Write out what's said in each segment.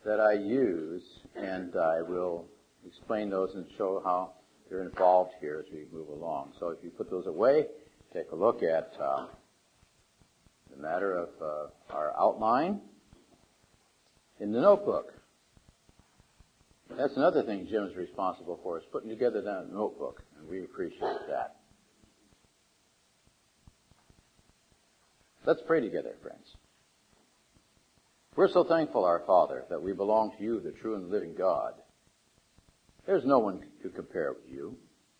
that I use, and I will explain those and show how they're involved here as we move along. So if you put those away, take a look at the matter of our outline in the notebook. That's another thing Jim's responsible for, is putting together that notebook, and we appreciate that. Let's pray together, friends. We're so thankful, our Father, that we belong to you, the true and living God. There's no one to compare with you.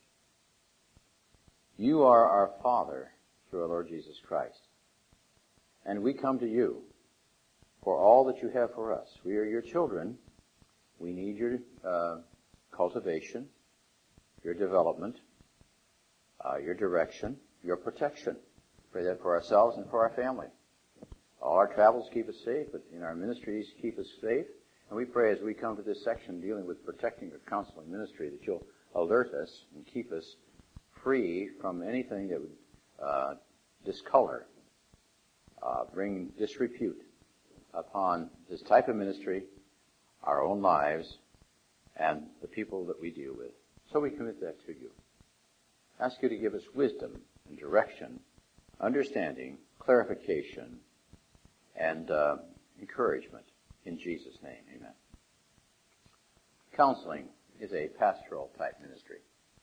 You are our Father through our Lord Jesus Christ. And we come to you for all that you have for us. We are your children. We need your cultivation, your development, your direction, your protection. Pray that for ourselves and for our family. All our travels keep us safe, but in our ministries keep us safe. And we pray as we come to this section dealing with protecting your counseling ministry that you'll alert us and keep us free from anything that would discolor, bring disrepute upon this type of ministry, our own lives, and the people that we deal with. So we commit that to you. Ask you to give us wisdom and direction, understanding, clarification, and encouragement. In Jesus' name, amen. Counseling is a pastoral type ministry.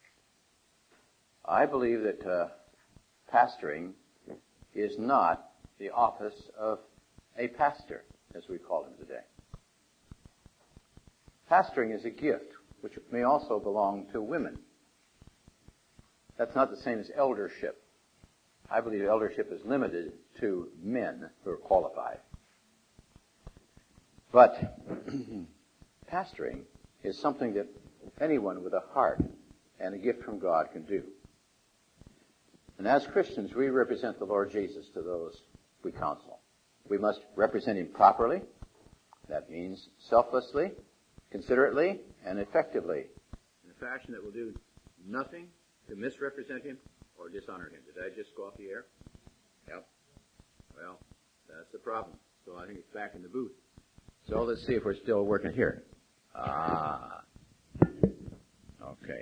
I believe that pastoring is not the office of a pastor, as we call him today. Pastoring is a gift, which may also belong to women. That's not the same as eldership. I believe eldership is limited to men who are qualified. But pastoring is something that anyone with a heart and a gift from God can do. And as Christians, we represent the Lord Jesus to those we counsel. We must represent him properly. That means selflessly, considerately, and effectively, in a fashion that will do nothing to misrepresent him or dishonor him. Did I just go off the air? Yep. Well, that's the problem. So I think it's back in the booth. So let's see if we're still working here. Okay.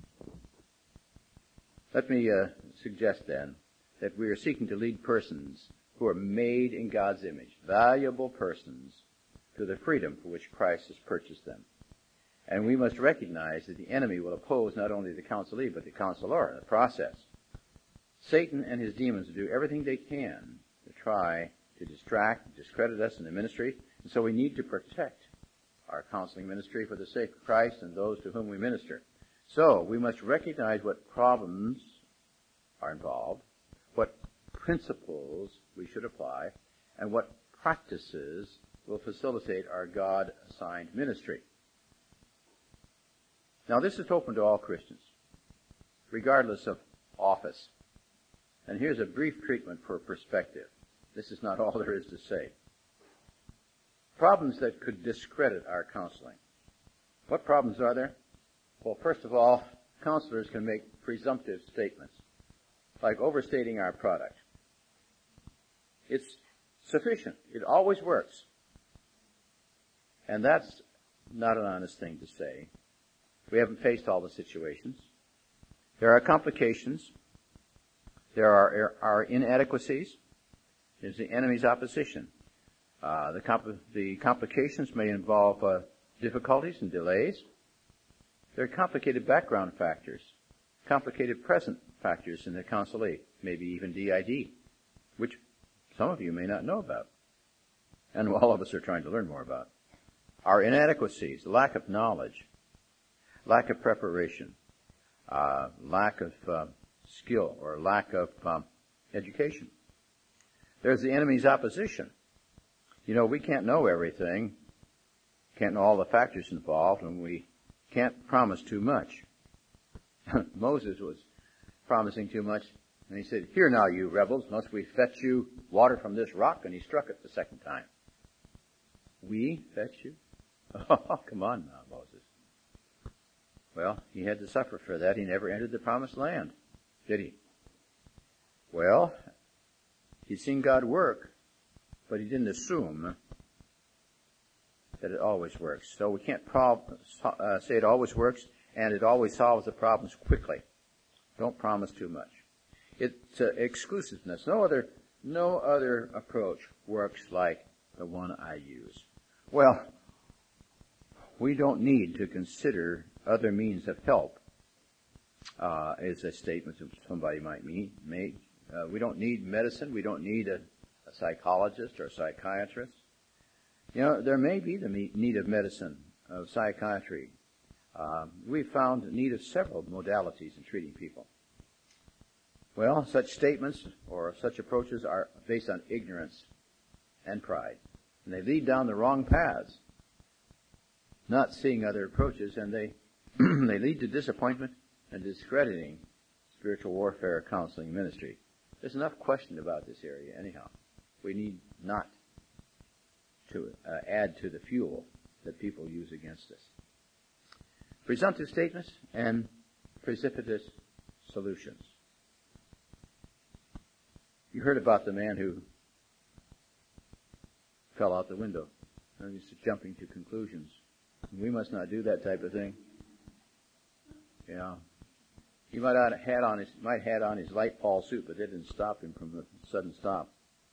Let me suggest then that we are seeking to lead persons who are made in God's image, valuable persons, to the freedom for which Christ has purchased them. And we must recognize that the enemy will oppose not only the counselee, but the counselor in the process. Satan and his demons will do everything they can to try to distract, discredit us in the ministry. And so we need to protect our counseling ministry for the sake of Christ and those to whom we minister. So we must recognize what problems are involved, what principles we should apply, and what practices will facilitate our God-assigned ministry. Now, this is open to all Christians, regardless of office. And here's a brief treatment for perspective. This is not all there is to say. Problems that could discredit our counseling. What problems are there? Well, first of all, counselors can make presumptive statements, like overstating our product. It's sufficient. It always works. And that's not an honest thing to say. We haven't faced all the situations. There are complications. There are inadequacies. There's the enemy's opposition. The complications may involve difficulties and delays. There are complicated background factors, complicated present factors in the counselee, maybe even DID, which some of you may not know about, and all of us are trying to learn more about. Our inadequacies, lack of knowledge, lack of preparation, lack of skill, or lack of education. There's the enemy's opposition. You know, we can't know everything, can't know all the factors involved, and we can't promise too much. Moses was promising too much, and he said, "Here now, you rebels, must we fetch you water from this rock?" And he struck it the second time. We fetch you? Oh, come on now, Moses. Well, he had to suffer for that. He never entered the promised land, did he? Well, he'd seen God work, but he didn't assume that it always works. So we can't say it always works and it always solves the problems quickly. Don't promise too much. It's exclusiveness. No other approach works like the one I use. Well, we don't need to consider other means of help, is a statement that somebody might make. We don't need medicine. We don't need a psychologist or a psychiatrist. There may be the need of medicine, of psychiatry. We've found need of several modalities in treating people. Well, such statements or such approaches are based on ignorance and pride. And they lead down the wrong paths, not seeing other approaches, and they lead to disappointment and discrediting spiritual warfare counseling ministry. There's enough question about this area anyhow. We need not to add to the fuel that people use against us. Presumptive statements and precipitous solutions. You heard about the man who fell out the window and he's jumping to conclusions. We must not do that type of thing. Yeah. He might have had on his light Paul suit, but that didn't stop him from the sudden stop.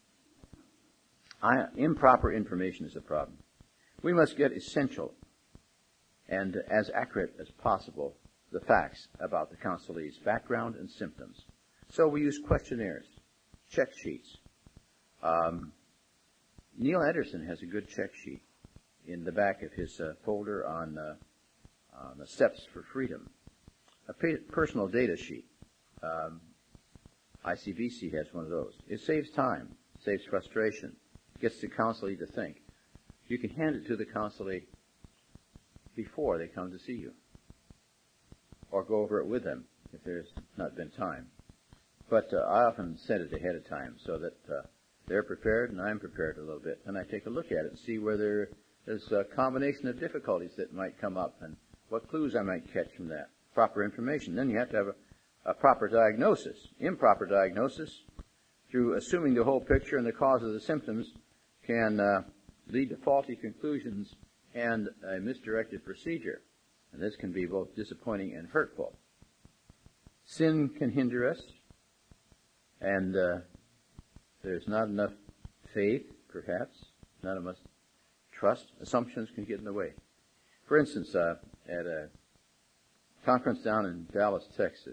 Improper information is a problem. We must get essential and as accurate as possible the facts about the counselee's background and symptoms. So we use questionnaires, check sheets. Neil Anderson has a good check sheet in the back of his folder on the steps for freedom. A personal data sheet. ICBC has one of those. It saves time, saves frustration, gets the counselee to think. You can hand it to the counselee before they come to see you, or go over it with them if there's not been time. But I often send it ahead of time so that they're prepared and I'm prepared a little bit, and I take a look at it and see whether there's a combination of difficulties that might come up and what clues I might catch from that. Proper information. Then you have to have a proper diagnosis. Improper diagnosis, through assuming the whole picture and the cause of the symptoms, can lead to faulty conclusions and a misdirected procedure. And this can be both disappointing and hurtful. Sin can hinder us, and there's not enough faith, perhaps, not enough trust. Assumptions can get in the way. For instance, at a conference down in Dallas, Texas,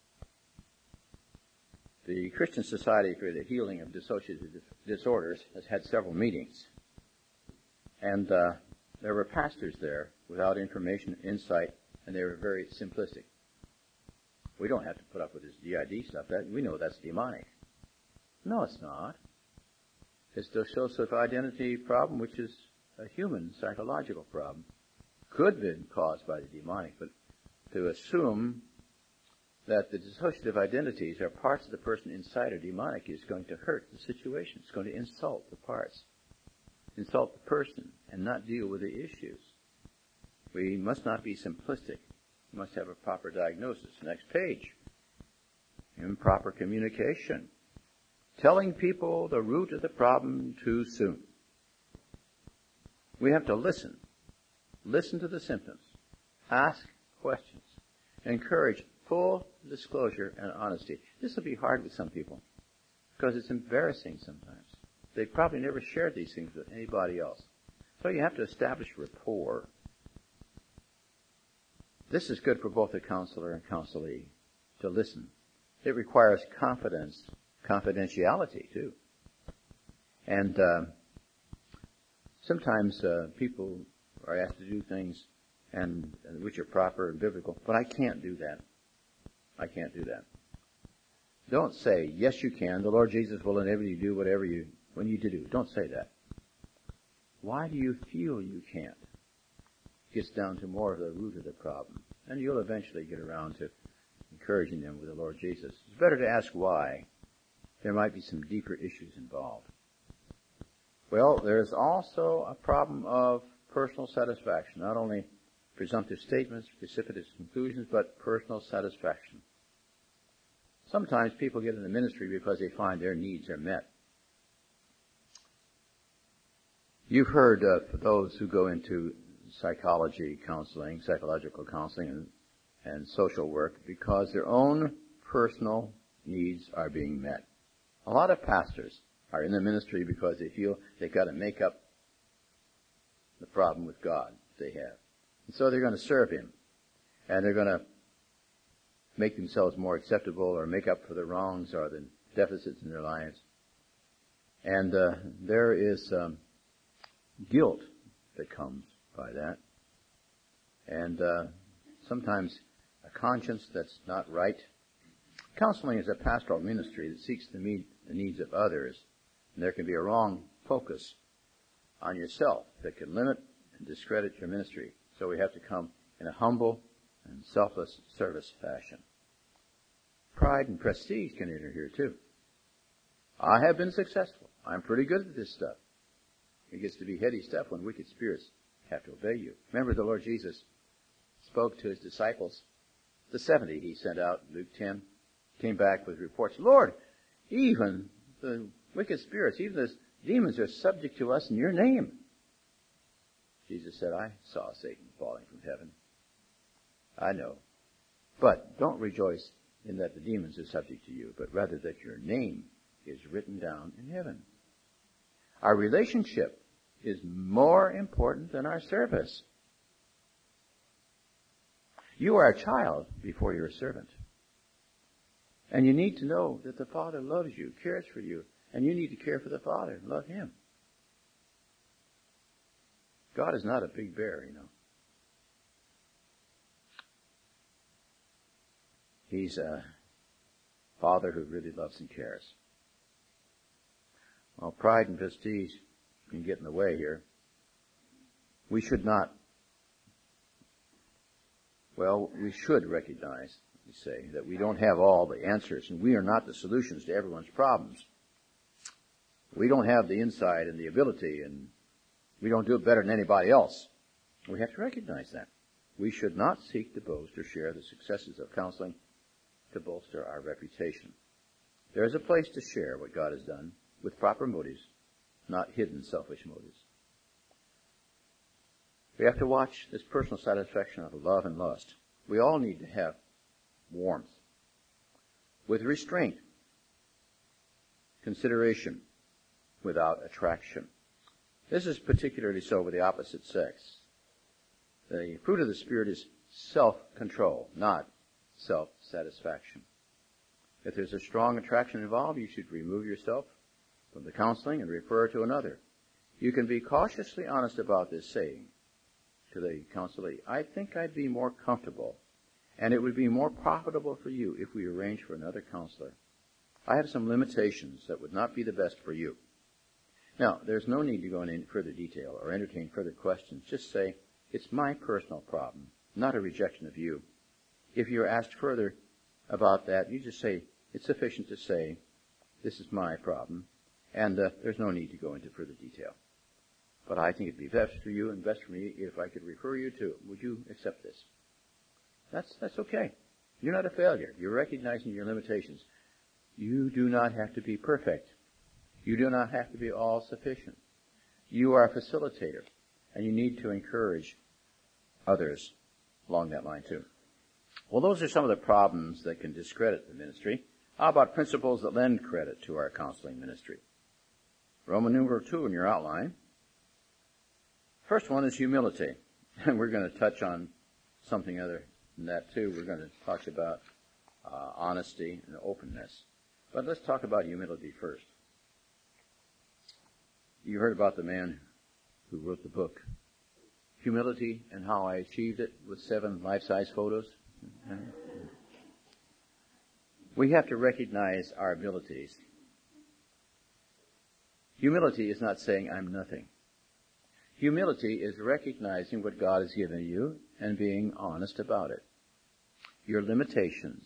the Christian Society for the Healing of Dissociative Disorders has had several meetings. And there were pastors there without information, insight, and they were very simplistic. We don't have to put up with this DID stuff. We know that's demonic. No, it's not. It's the dissociative identity problem, which is a human psychological problem. Could have been caused by the demonic, but to assume that the dissociative identities are parts of the person inside a demonic is going to hurt the situation. It's going to insult the parts, insult the person, and not deal with the issues. We must not be simplistic. We must have a proper diagnosis. Next page. Improper communication. Telling people the root of the problem too soon. We have to listen. Listen to the symptoms. Ask questions. Encourage full disclosure and honesty. This will be hard with some people because it's embarrassing sometimes. They've probably never shared these things with anybody else. So you have to establish rapport. This is good for both the counselor and counselee to listen. It requires confidence, confidentiality too. And sometimes people are asked to do things and which are proper and biblical, but I can't do that. I can't do that. Don't say, yes, you can. The Lord Jesus will enable you to do whatever you need to do. Don't say that. Why do you feel you can't? It gets down to more of the root of the problem. And you'll eventually get around to encouraging them with the Lord Jesus. It's better to ask why. There might be some deeper issues involved. Well, there's also a problem of personal satisfaction. Not only presumptive statements, precipitous conclusions, but personal satisfaction. Sometimes people get into ministry because they find their needs are met. You've heard for those who go into psychology counseling, psychological counseling, and social work, because their own personal needs are being met. A lot of pastors are in the ministry because they feel they've got to make up the problem with God they have. And so they're going to serve Him. And they're going to make themselves more acceptable or make up for the wrongs or the deficits in their lives. And there is guilt that comes by that. And sometimes a conscience that's not right. Counseling is a pastoral ministry that seeks to meet the needs of others. And there can be a wrong focus on yourself that can limit and discredit your ministry. So we have to come in a humble and selfless service fashion. Pride and prestige can enter here too. I have been successful. I'm pretty good at this stuff. It gets to be heady stuff when wicked spirits have to obey you. Remember, the Lord Jesus spoke to His disciples. The 70 He sent out, Luke 10, came back with reports. Lord, even the wicked spirits, even the demons are subject to us in your name. Jesus said, I saw Satan falling from heaven. I know. But don't rejoice in that the demons are subject to you, but rather that your name is written down in heaven. Our relationship is more important than our service. You are a child before you're a servant. And you need to know that the Father loves you, cares for you, and you need to care for the Father and love Him. God is not a big bear, you know. He's a Father who really loves and cares. Well, pride and prestige can get in the way here. We should not, we should recognize, we say, that we don't have all the answers, and we are not the solutions to everyone's problems. We don't have the insight and the ability, and we don't do it better than anybody else. We have to recognize that. We should not seek to boast or share the successes of counseling to bolster our reputation. There is a place to share what God has done with proper motives, not hidden selfish motives. We have to watch this personal satisfaction of love and lust. We all need to have warmth with restraint, consideration without attraction. This is particularly so with the opposite sex. The fruit of the Spirit is self-control, not self-satisfaction. If there's a strong attraction involved, you should remove yourself from the counseling and refer to another. You can be cautiously honest about this, saying to the counselee, I think I'd be more comfortable and it would be more profitable for you if we arrange for another counselor. I have some limitations that would not be the best for you. Now, there's no need to go into any further detail or entertain further questions. Just say, it's my personal problem, not a rejection of you. If you're asked further about that, you just say, it's sufficient to say, this is my problem, and there's no need to go into further detail. But I think it'd be best for you and best for me if I could refer you to, would you accept this? That's okay. You're not a failure. You're recognizing your limitations. You do not have to be perfect. You do not have to be all-sufficient. You are a facilitator, and you need to encourage others along that line too. Well, those are some of the problems that can discredit the ministry. How about principles that lend credit to our counseling ministry? Roman numeral 2 in your outline. First one is humility. And we're going to touch on something other than that too. We're going to talk about honesty and openness. But let's talk about humility first. You heard about the man who wrote the book, Humility and How I Achieved It, with 7 life-size photos. We have to recognize our abilities. Humility is not saying I'm nothing. Humility is recognizing what God has given you and being honest about it. Your limitations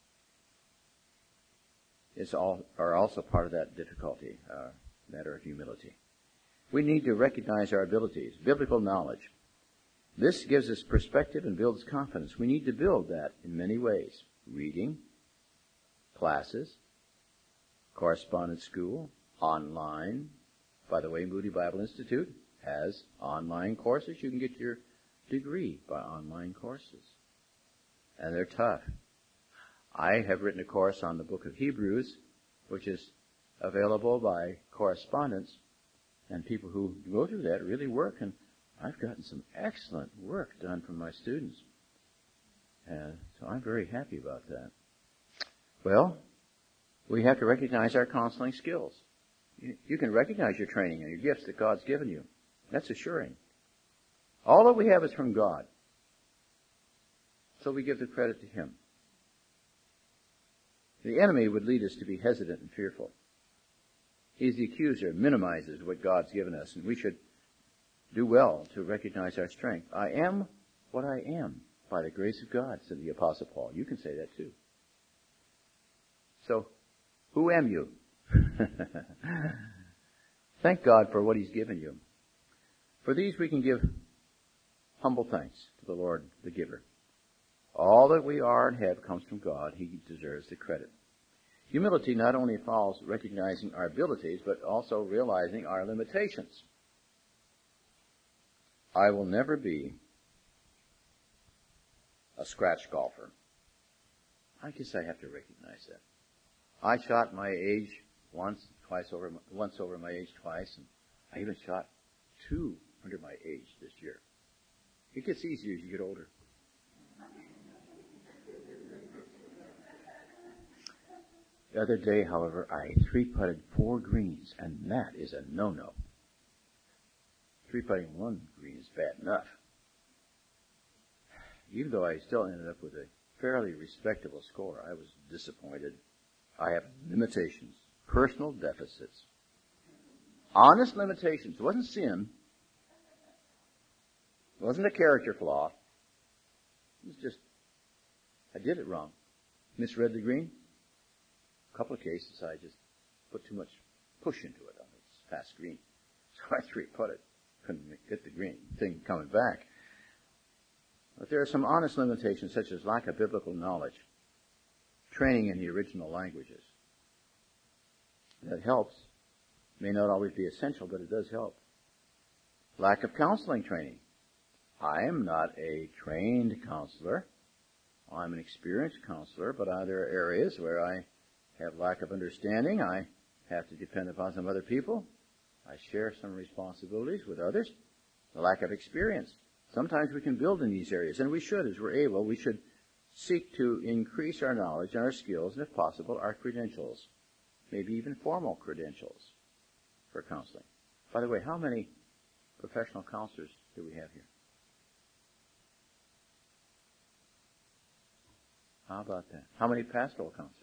are also part of that difficulty, matter of humility. We need to recognize our abilities, biblical knowledge. This gives us perspective and builds confidence. We need to build that in many ways. Reading, classes, correspondence school, online. By the way, Moody Bible Institute has online courses. You can get your degree by online courses. And they're tough. I have written a course on the book of Hebrews, which is available by correspondence, and people who go through that really work, and I've gotten some excellent work done from my students. And so I'm very happy about that. Well, we have to recognize our counseling skills. You can recognize your training and your gifts that God's given you. That's assuring. All that we have is from God. So we give the credit to Him. The enemy would lead us to be hesitant and fearful. He's the accuser, minimizes what God's given us, and we should do well to recognize our strength. I am what I am by the grace of God, said the Apostle Paul. You can say that too. So, who am you? Thank God for what He's given you. For these we can give humble thanks to the Lord, the giver. All that we are and have comes from God. He deserves the credit. Humility not only involves recognizing our abilities, but also realizing our limitations. I will never be a scratch golfer. I guess I have to recognize that. I shot my age once over my age twice, and I even shot 2 under my age this year. It gets easier as you get older. The other day, however, I 3-putted 4 greens, and that is a no-no. 3-putting 1 green is bad enough. Even though I still ended up with a fairly respectable score, I was disappointed. I have limitations, personal deficits, honest limitations. It wasn't sin. It wasn't a character flaw. It was just, I did it wrong. Misread the green. A couple of cases, I just put too much push into it on this fast green. So I 3-putted. Couldn't get the green thing coming back. But there are some honest limitations, such as lack of biblical knowledge, training in the original languages. That helps. May not always be essential, but it does help. Lack of counseling training. I am not a trained counselor. I'm an experienced counselor, but there are areas where I have lack of understanding. I have to depend upon some other people. I share some responsibilities with others. The lack of experience. Sometimes we can build in these areas, and we should, as we're able. We should seek to increase our knowledge and our skills, and if possible, our credentials. Maybe even formal credentials for counseling. By the way, how many professional counselors do we have here? How about that? How many pastoral counselors?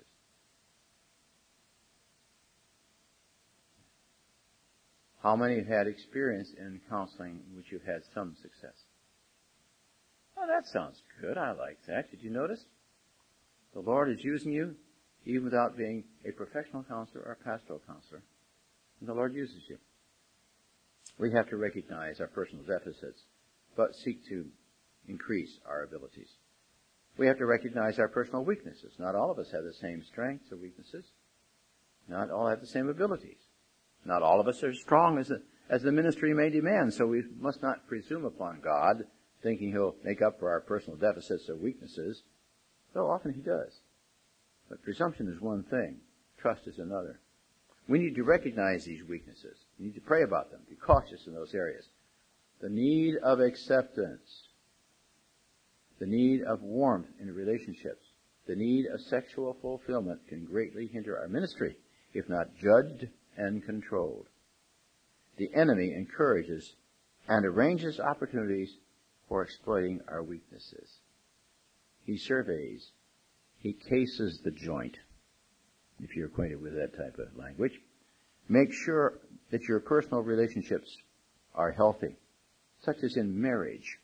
How many have had experience in counseling in which you've had some success? Oh, that sounds good. I like that. Did you notice? The Lord is using you even without being a professional counselor or a pastoral counselor. And the Lord uses you. We have to recognize our personal deficits, but seek to increase our abilities. We have to recognize our personal weaknesses. Not all of us have the same strengths or weaknesses. Not all have the same abilities. Not all of us are as strong as the ministry may demand, so we must not presume upon God, thinking He'll make up for our personal deficits or weaknesses, though often He does. But presumption is one thing. Trust is another. We need to recognize these weaknesses. We need to pray about them. Be cautious in those areas. The need of acceptance. The need of warmth in relationships. The need of sexual fulfillment can greatly hinder our ministry, if not judged and controlled. The enemy encourages and arranges opportunities for exploiting our weaknesses. He surveys. He cases the joint, if you're acquainted with that type of language. Make sure that your personal relationships are healthy, such as in marriage.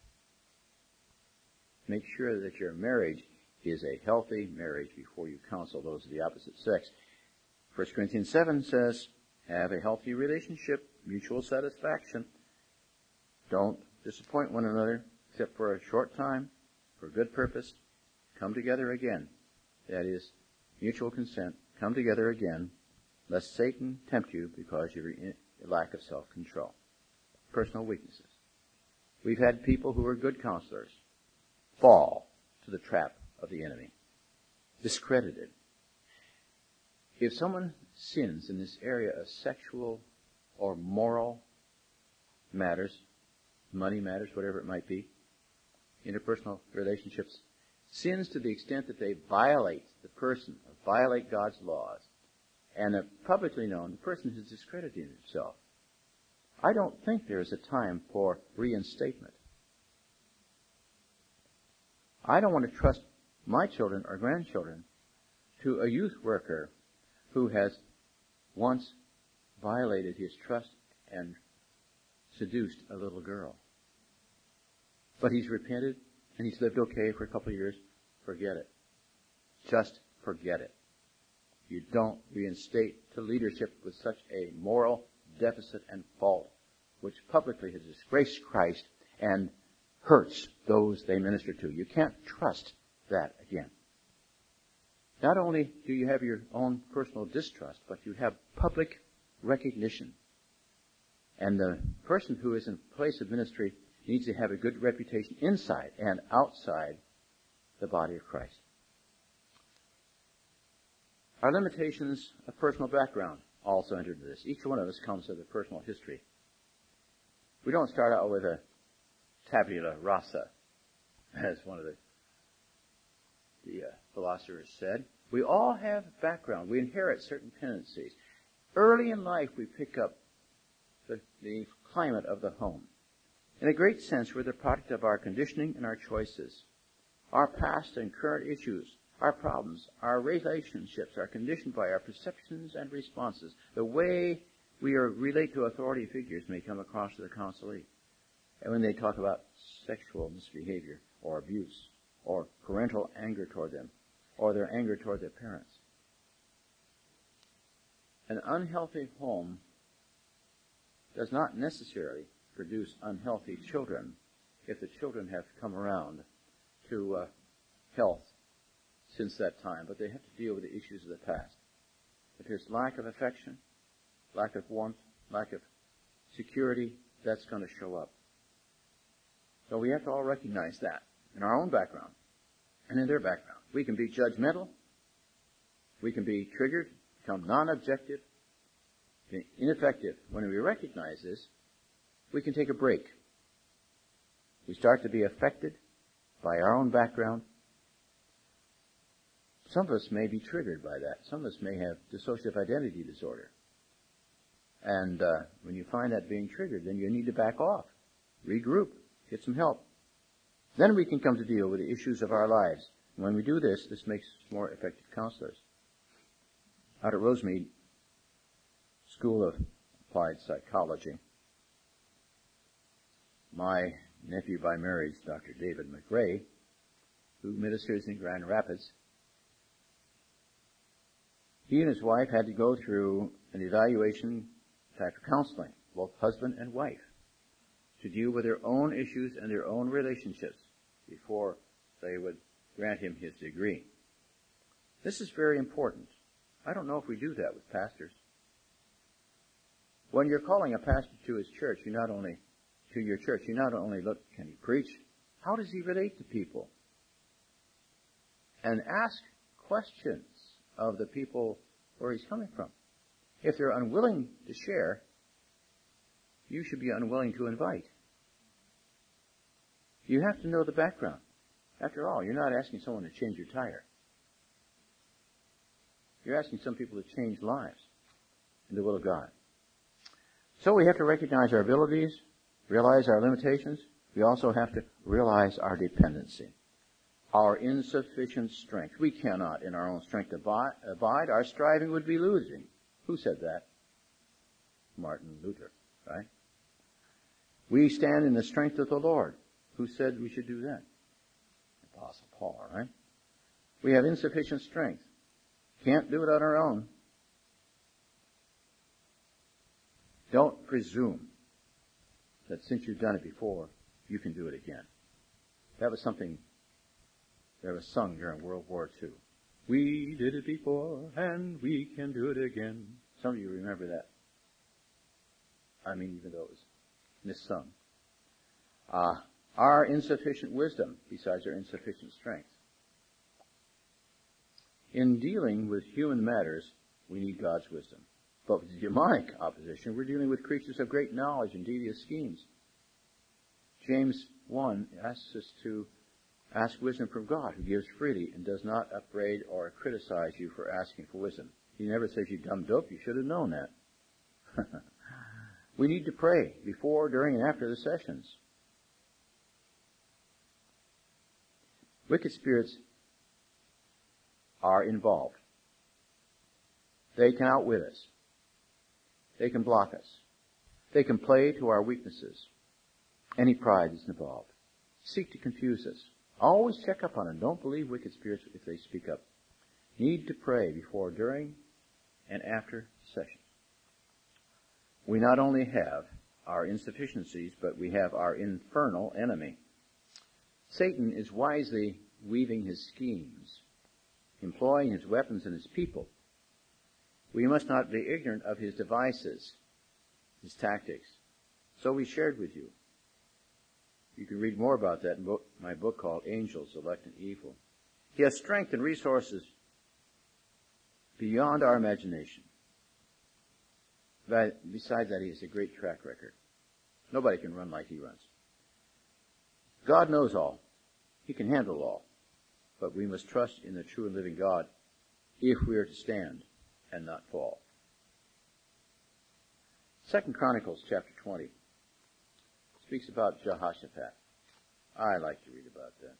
Make sure that your marriage is a healthy marriage before you counsel those of the opposite sex. 1 Corinthians 7 says, have a healthy relationship, mutual satisfaction. Don't disappoint one another, except for a short time, for a good purpose. Come together again. That is, mutual consent. Come together again, lest Satan tempt you because of your lack of self-control. personal weaknesses. We've had people who are good counselors fall to the trap of the enemy, discredited. If someone sins in this area of sexual or moral matters, money matters, whatever it might be, interpersonal relationships, sins to the extent that they violate the person, or violate God's laws, and are publicly known, the person has discredited himself. I don't think there is a time for reinstatement. I don't want to trust my children or grandchildren to a youth worker who has once violated his trust and seduced a little girl. But he's repented and he's lived okay for a couple of years. Forget it. Just forget it. You don't reinstate to leadership with such a moral deficit and fault, which publicly has disgraced Christ and hurts those they minister to. You can't trust that again. Not only do you have your own personal distrust, but you have public recognition. And the person who is in place of ministry needs to have a good reputation inside and outside the body of Christ. Our limitations of personal background also enter into this. Each one of us comes with a personal history. We don't start out with a tabula rasa, as one of the philosophers said. We all have background. We inherit certain tendencies. Early in life, we pick up the climate of the home. In a great sense, we're the product of our conditioning and our choices. Our past and current issues, our problems, our relationships are conditioned by our perceptions and responses. The way we relate to authority figures may come across to the counselee. And when they talk about sexual misbehavior or abuse or parental anger toward them or their anger toward their parents. An unhealthy home does not necessarily produce unhealthy children if the children have come around to health since that time, but they have to deal with the issues of the past. If there's lack of affection, lack of warmth, lack of security, that's going to show up. So we have to all recognize that in our own background and in their background. We can be judgmental. We can be triggered, become non-objective, ineffective. When we recognize this, we can take a break. We start to be affected by our own background. Some of us may be triggered by that. Some of us may have dissociative identity disorder. And when you find that being triggered, then you need to back off, regroup, get some help. Then we can come to deal with the issues of our lives. And when we do this, this makes us more effective counselors. Out at Rosemead School of Applied Psychology, my nephew by marriage, Dr. David McRae, who ministers in Grand Rapids, he and his wife had to go through an evaluation type of counseling, both husband and wife, to deal with their own issues and their own relationships before they would grant him his degree. This is very important. I don't know if we do that with pastors. When you're calling a pastor to his church, you not only look, can he preach? How does he relate to people? And ask questions of the people where he's coming from. If they're unwilling to share, you should be unwilling to invite. You have to know the background. After all, you're not asking someone to change your tire. You're asking some people to change lives in the will of God. So we have to recognize our abilities, realize our limitations. We also have to realize our dependency, our insufficient strength. We cannot in our own strength abide. Our striving would be losing. Who said that? Martin Luther, right? We stand in the strength of the Lord. Who said we should do that? Apostle Paul, right? We have insufficient strength. Can't do it on our own. Don't presume that since you've done it before, you can do it again. That was something that was sung during World War II. We did it before, and we can do it again. Some of you remember that. I mean, even though it was missung. Our insufficient wisdom besides our insufficient strength. In dealing with human matters, we need God's wisdom. But with demonic opposition, we're dealing with creatures of great knowledge and devious schemes. James 1 asks us to ask wisdom from God, who gives freely and does not upbraid or criticize you for asking for wisdom. He never says, you dumb dope, you should have known that. We need to pray before, during, and after the sessions. Wicked spirits are involved. They can outwit us. They can block us. They can play to our weaknesses. Any pride is involved. Seek to confuse us. Always check up on them. Don't believe wicked spirits if they speak up. Need to pray before, during, and after sessions. We not only have our insufficiencies, but we have our infernal enemy. Satan is wisely weaving his schemes, employing his weapons and his people. We must not be ignorant of his devices, his tactics. So we shared with you. You can read more about that in my book called Angels, Elect and Evil. He has strength and resources beyond our imagination. But besides that, he has a great track record. Nobody can run like he runs. God knows all. He can handle all. But we must trust in the true and living God if we are to stand and not fall. 2 Chronicles chapter 20 speaks about Jehoshaphat. I like to read about that.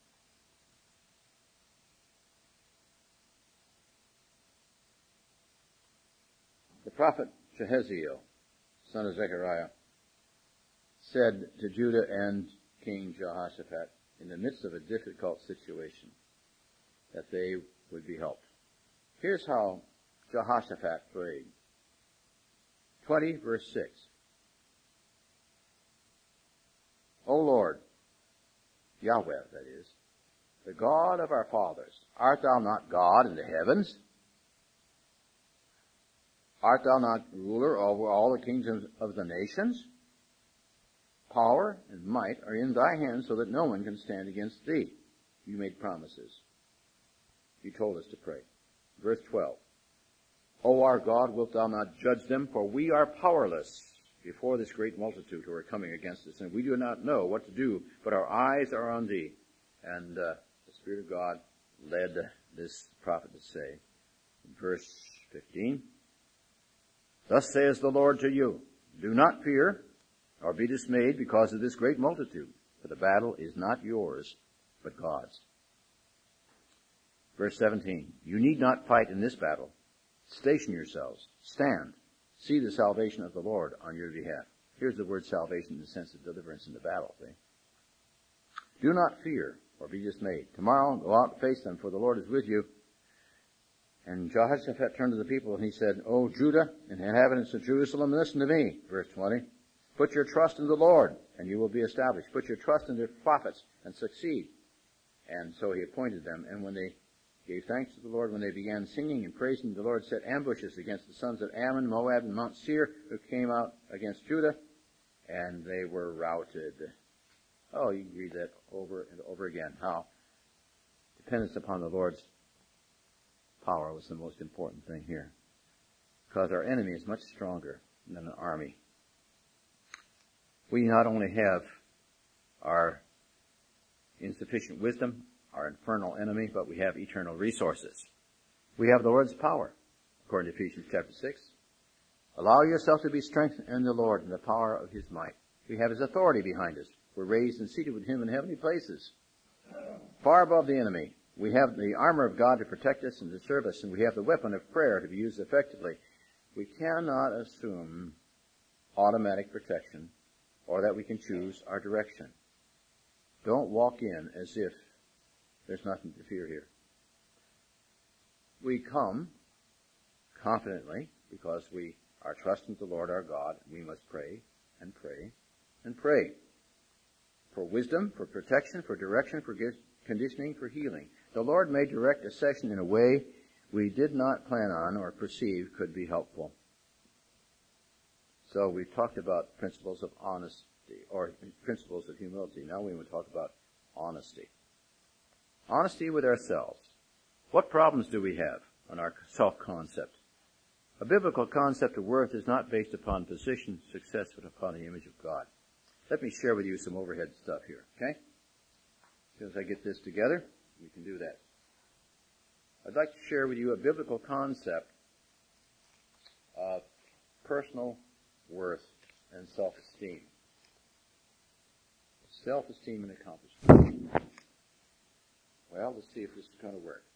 The prophet Jehaziel, son of Zechariah, said to Judah and King Jehoshaphat in the midst of a difficult situation that they would be helped. Here's how Jehoshaphat prayed. 20 verse 6. O Lord, Yahweh that is, the God of our fathers, art thou not God in the heavens? Art thou not ruler over all the kingdoms of the nations? Power and might are in thy hands so that no one can stand against thee. You made promises. You told us to pray. Verse 12. O our God, wilt thou not judge them? For we are powerless before this great multitude who are coming against us, and we do not know what to do, but our eyes are on thee. And the Spirit of God led this prophet to say, in verse 15, Thus says the Lord to you, do not fear, nor be dismayed because of this great multitude, for the battle is not yours, but God's. Verse 17, you need not fight in this battle. Station yourselves. Stand. See the salvation of the Lord on your behalf. Here's the word salvation in the sense of deliverance in the battle. See? Do not fear or be dismayed. Tomorrow go out and face them, for the Lord is with you. And Jehoshaphat turned to the people and he said, O Judah and inhabitants of Jerusalem, listen to me. Verse 20. Put your trust in the Lord and you will be established. Put your trust in the prophets and succeed. And so he appointed them. And when they gave thanks to the Lord, when they began singing and praising, the Lord set ambushes against the sons of Ammon, Moab, and Mount Seir, who came out against Judah, and they were routed. Oh, you can read that over and over again. How dependence upon the Lord's power was the most important thing here. Because our enemy is much stronger than an army. We not only have our insufficient wisdom, our infernal enemy, but we have eternal resources. We have the Lord's power, according to Ephesians chapter 6. Allow yourself to be strengthened in the Lord in the power of his might. We have his authority behind us. We're raised and seated with him in heavenly places, far above the enemy. We have the armor of God to protect us and to serve us, and we have the weapon of prayer to be used effectively. We cannot assume automatic protection or that we can choose our direction. Don't walk in as if there's nothing to fear here. We come confidently because we are trusting the Lord our God. We must pray and pray and pray for wisdom, for protection, for direction, for conditioning, for healing. The Lord may direct a session in a way we did not plan on or perceive could be helpful. So we've talked about principles of honest modesty, or principles of humility. Now we want to talk about honesty. Honesty with ourselves. What problems do we have on our self-concept? A biblical concept of worth is not based upon position, success, but upon the image of God. Let me share with you some overhead stuff here, okay? As soon as I get this together, we can do that. I'd like to share with you a biblical concept of personal worth and self-esteem. Self-esteem and accomplishment. Well, let's see if this is going to work.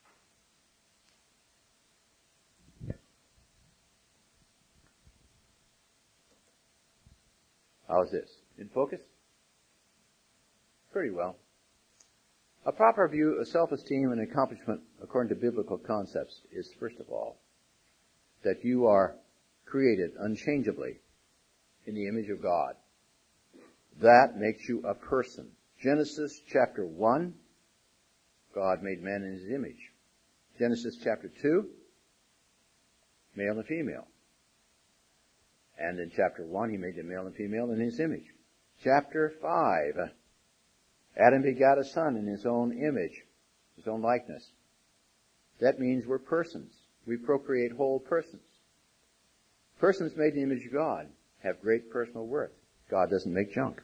How's this? In focus? Pretty well. A proper view of self-esteem and accomplishment according to biblical concepts is, first of all, that you are created unchangeably in the image of God. That makes you a person. Genesis chapter 1, God made man in his image. Genesis chapter 2, male and female. And in chapter 1, he made the male and female in his image. Chapter 5, Adam begat a son in his own image, his own likeness. That means we're persons. We procreate whole persons. Persons made in the image of God have great personal worth. God doesn't make junk.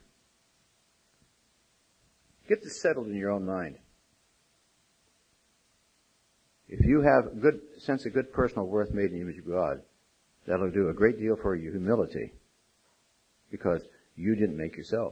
Get this settled in your own mind. If you have a good sense of good personal worth made in the image of God, that'll do a great deal for your humility, because you didn't make yourself.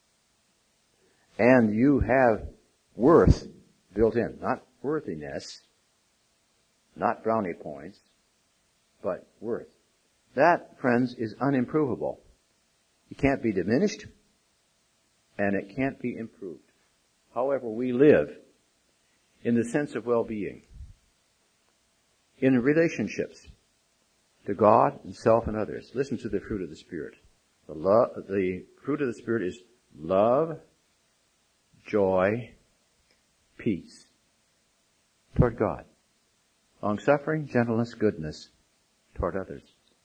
And you have worth built in. Not worthiness, not brownie points, but worth. That, friends, is unimprovable. It can't be diminished, and it can't be improved. However, we live in the sense of well-being, in relationships to God and self and others. Listen to the fruit of the Spirit. The fruit of the Spirit is love, joy, peace toward God. Long-suffering, gentleness, goodness toward others.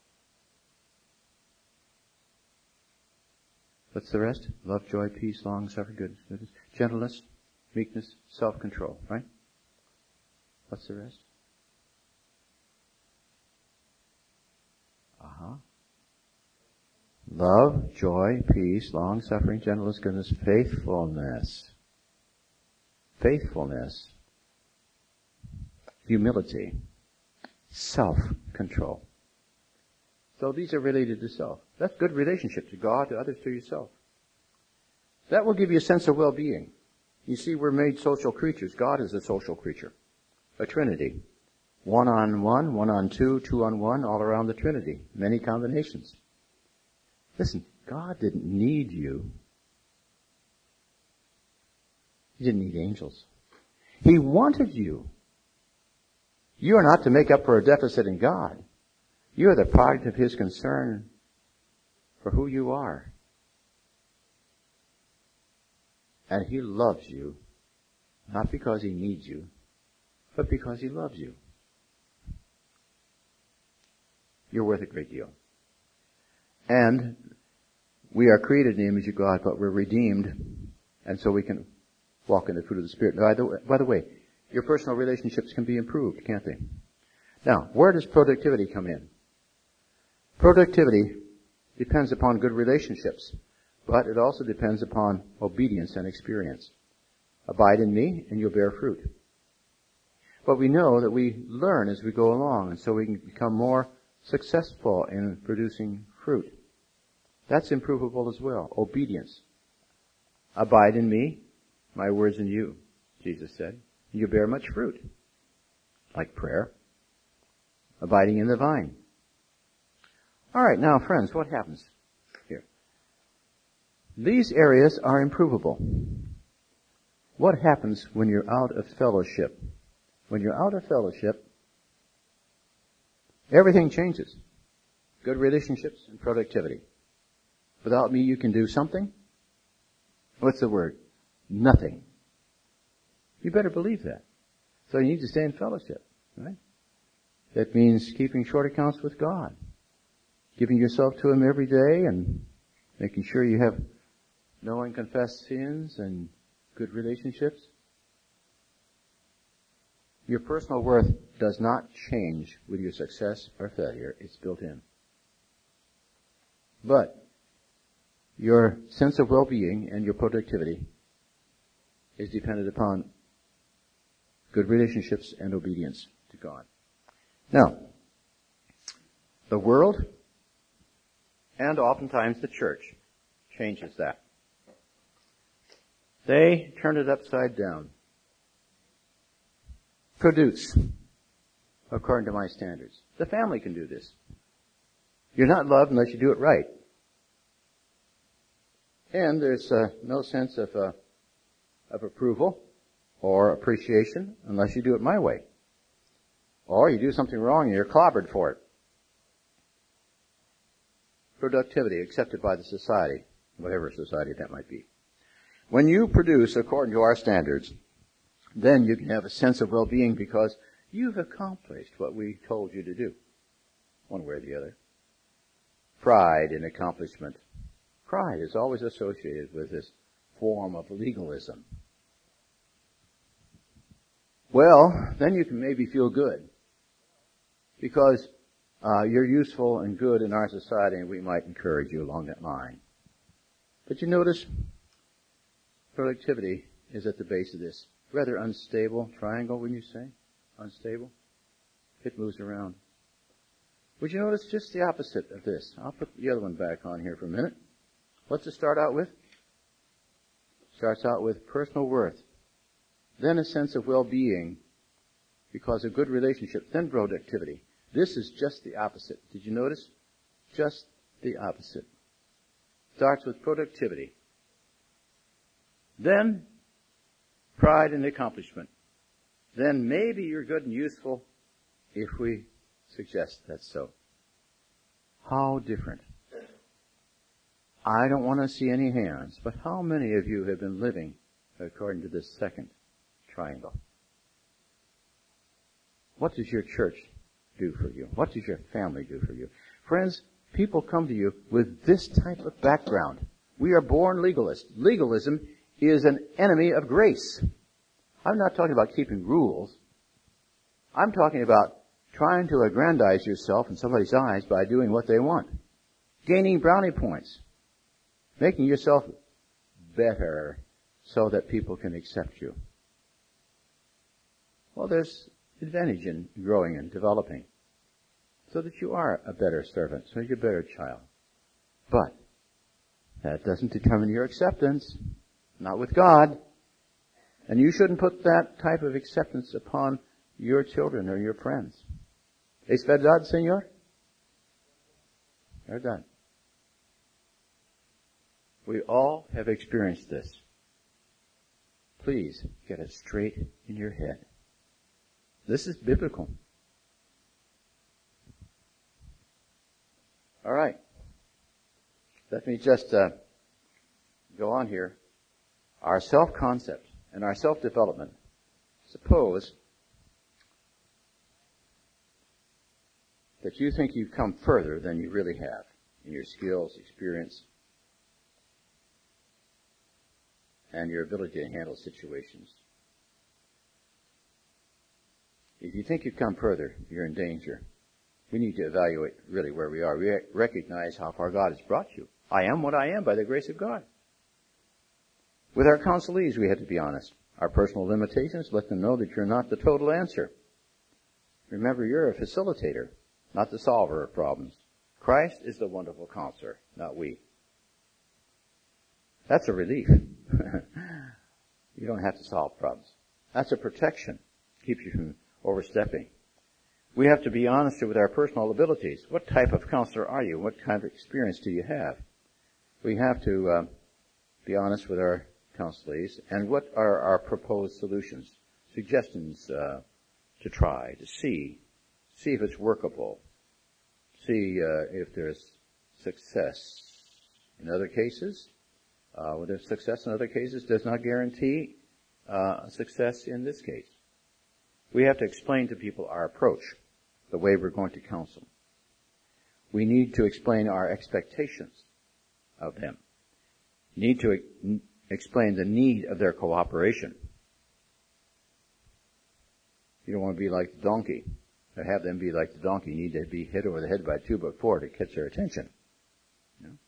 What's the rest? Love, joy, peace, long-suffering, goodness, gentleness, meekness, self-control, right? What's the rest? Love, joy, peace, long-suffering, gentleness, goodness, faithfulness. Faithfulness. Humility. Self-control. So these are related to self. That's good relationship to God, to others, to yourself. That will give you a sense of well-being. You see, we're made social creatures. God is a social creature. A trinity. 1 on 1, 1 on 2, 2 on 1, all around the trinity. Many combinations. Listen, God didn't need you. He didn't need angels. He wanted you. You are not to make up for a deficit in God. You are the product of His concern for who you are. And He loves you, not because He needs you, but because He loves you. You're worth a great deal. And we are created in the image of God, but we're redeemed, and so we can walk in the fruit of the Spirit. By the way, your personal relationships can be improved, can't they? Now, where does productivity come in? Productivity depends upon good relationships, but it also depends upon obedience and experience. Abide in me, and you'll bear fruit. But we know that we learn as we go along, and so we can become more successful in producing fruit. That's improvable as well. Obedience. Abide in me, my words in you, Jesus said. You bear much fruit, like prayer. Abiding in the vine. All right, now, friends, what happens here? These areas are improvable. What happens when you're out of fellowship? When you're out of fellowship, everything changes. Good relationships and productivity. Without me, you can do something. What's the word? Nothing. You better believe that. So you need to stay in fellowship, right? That means keeping short accounts with God. Giving yourself to Him every day and Making sure you have no unconfessed sins and good relationships. Your personal worth does not change with your success or failure. It's built in. But your sense of well-being and your productivity is dependent upon good relationships and obedience to God. Now, the world and oftentimes the church changes that. They turn it upside down. Produce according to my standards. The family can do this. You're not loved unless you do it right. And there's no sense of approval or appreciation unless you do it my way. Or you do something wrong and you're clobbered for it. Productivity accepted by the society, whatever society that might be. When you produce according to our standards, then you can have a sense of well-being because you've accomplished what we told you to do, one way or the other. Pride in accomplishment. Pride is always associated with this form of legalism. Well, then you can maybe feel good because you're useful and good in our society and we might encourage you along that line. But you notice productivity is at the base of this. Rather unstable triangle, wouldn't you say? Unstable. It moves around. Would you notice just the opposite of this? I'll put the other one back on here for a minute. What's it start out with? Starts out with personal worth. Then a sense of well-being because of good relationships. Then productivity. This is just the opposite. Did you notice? Just the opposite. Starts with productivity. Then pride and accomplishment. Then maybe you're good and useful if we suggest that's so. How different. I don't want to see any hands, but how many of you have been living according to this second triangle? What does your church do for you? What does your family do for you? Friends, people come to you with this type of background. We are born legalists. Legalism is an enemy of grace. I'm not talking about keeping rules. I'm talking about trying to aggrandize yourself in somebody's eyes by doing what they want. Gaining brownie points. Making yourself better so that people can accept you. Well, there's advantage in growing and developing so that you are a better servant, so you're a better child. But that doesn't determine your acceptance. Not with God. And you shouldn't put that type of acceptance upon your children or your friends. ¿Es verdad, Señor? Verdad. We all have experienced this. Please get it straight in your head. This is biblical. All right. Let me just go on here. Our self-concept and our self-development. Suppose that you think you've come further than you really have in your skills, experience, and your ability to handle situations. If you think you've come further, you're in danger. We need to evaluate really where we are. We recognize how far God has brought you. I am what I am by the grace of God. With our counselees, we have to be honest. Our personal limitations, let them know that you're not the total answer. Remember, you're a facilitator, not the solver of problems. Christ is the wonderful counselor, not we. That's a relief. You don't have to solve problems. That's a protection. Keeps you from overstepping. We have to be honest with our personal abilities. What type of counselor are you? What kind of experience do you have? We have to be honest with our counselees. And what are our proposed solutions? Suggestions to try, to see if it's workable. See if there's success. In other cases, there's success in other cases does not guarantee success in this case. We have to explain to people our approach, the way we're going to counsel. We need to explain our expectations of them. You need to explain the need of their cooperation. You don't want to be like the donkey. To have them be like the donkey, you need to be hit over the head by 2x4 to catch their attention. You know?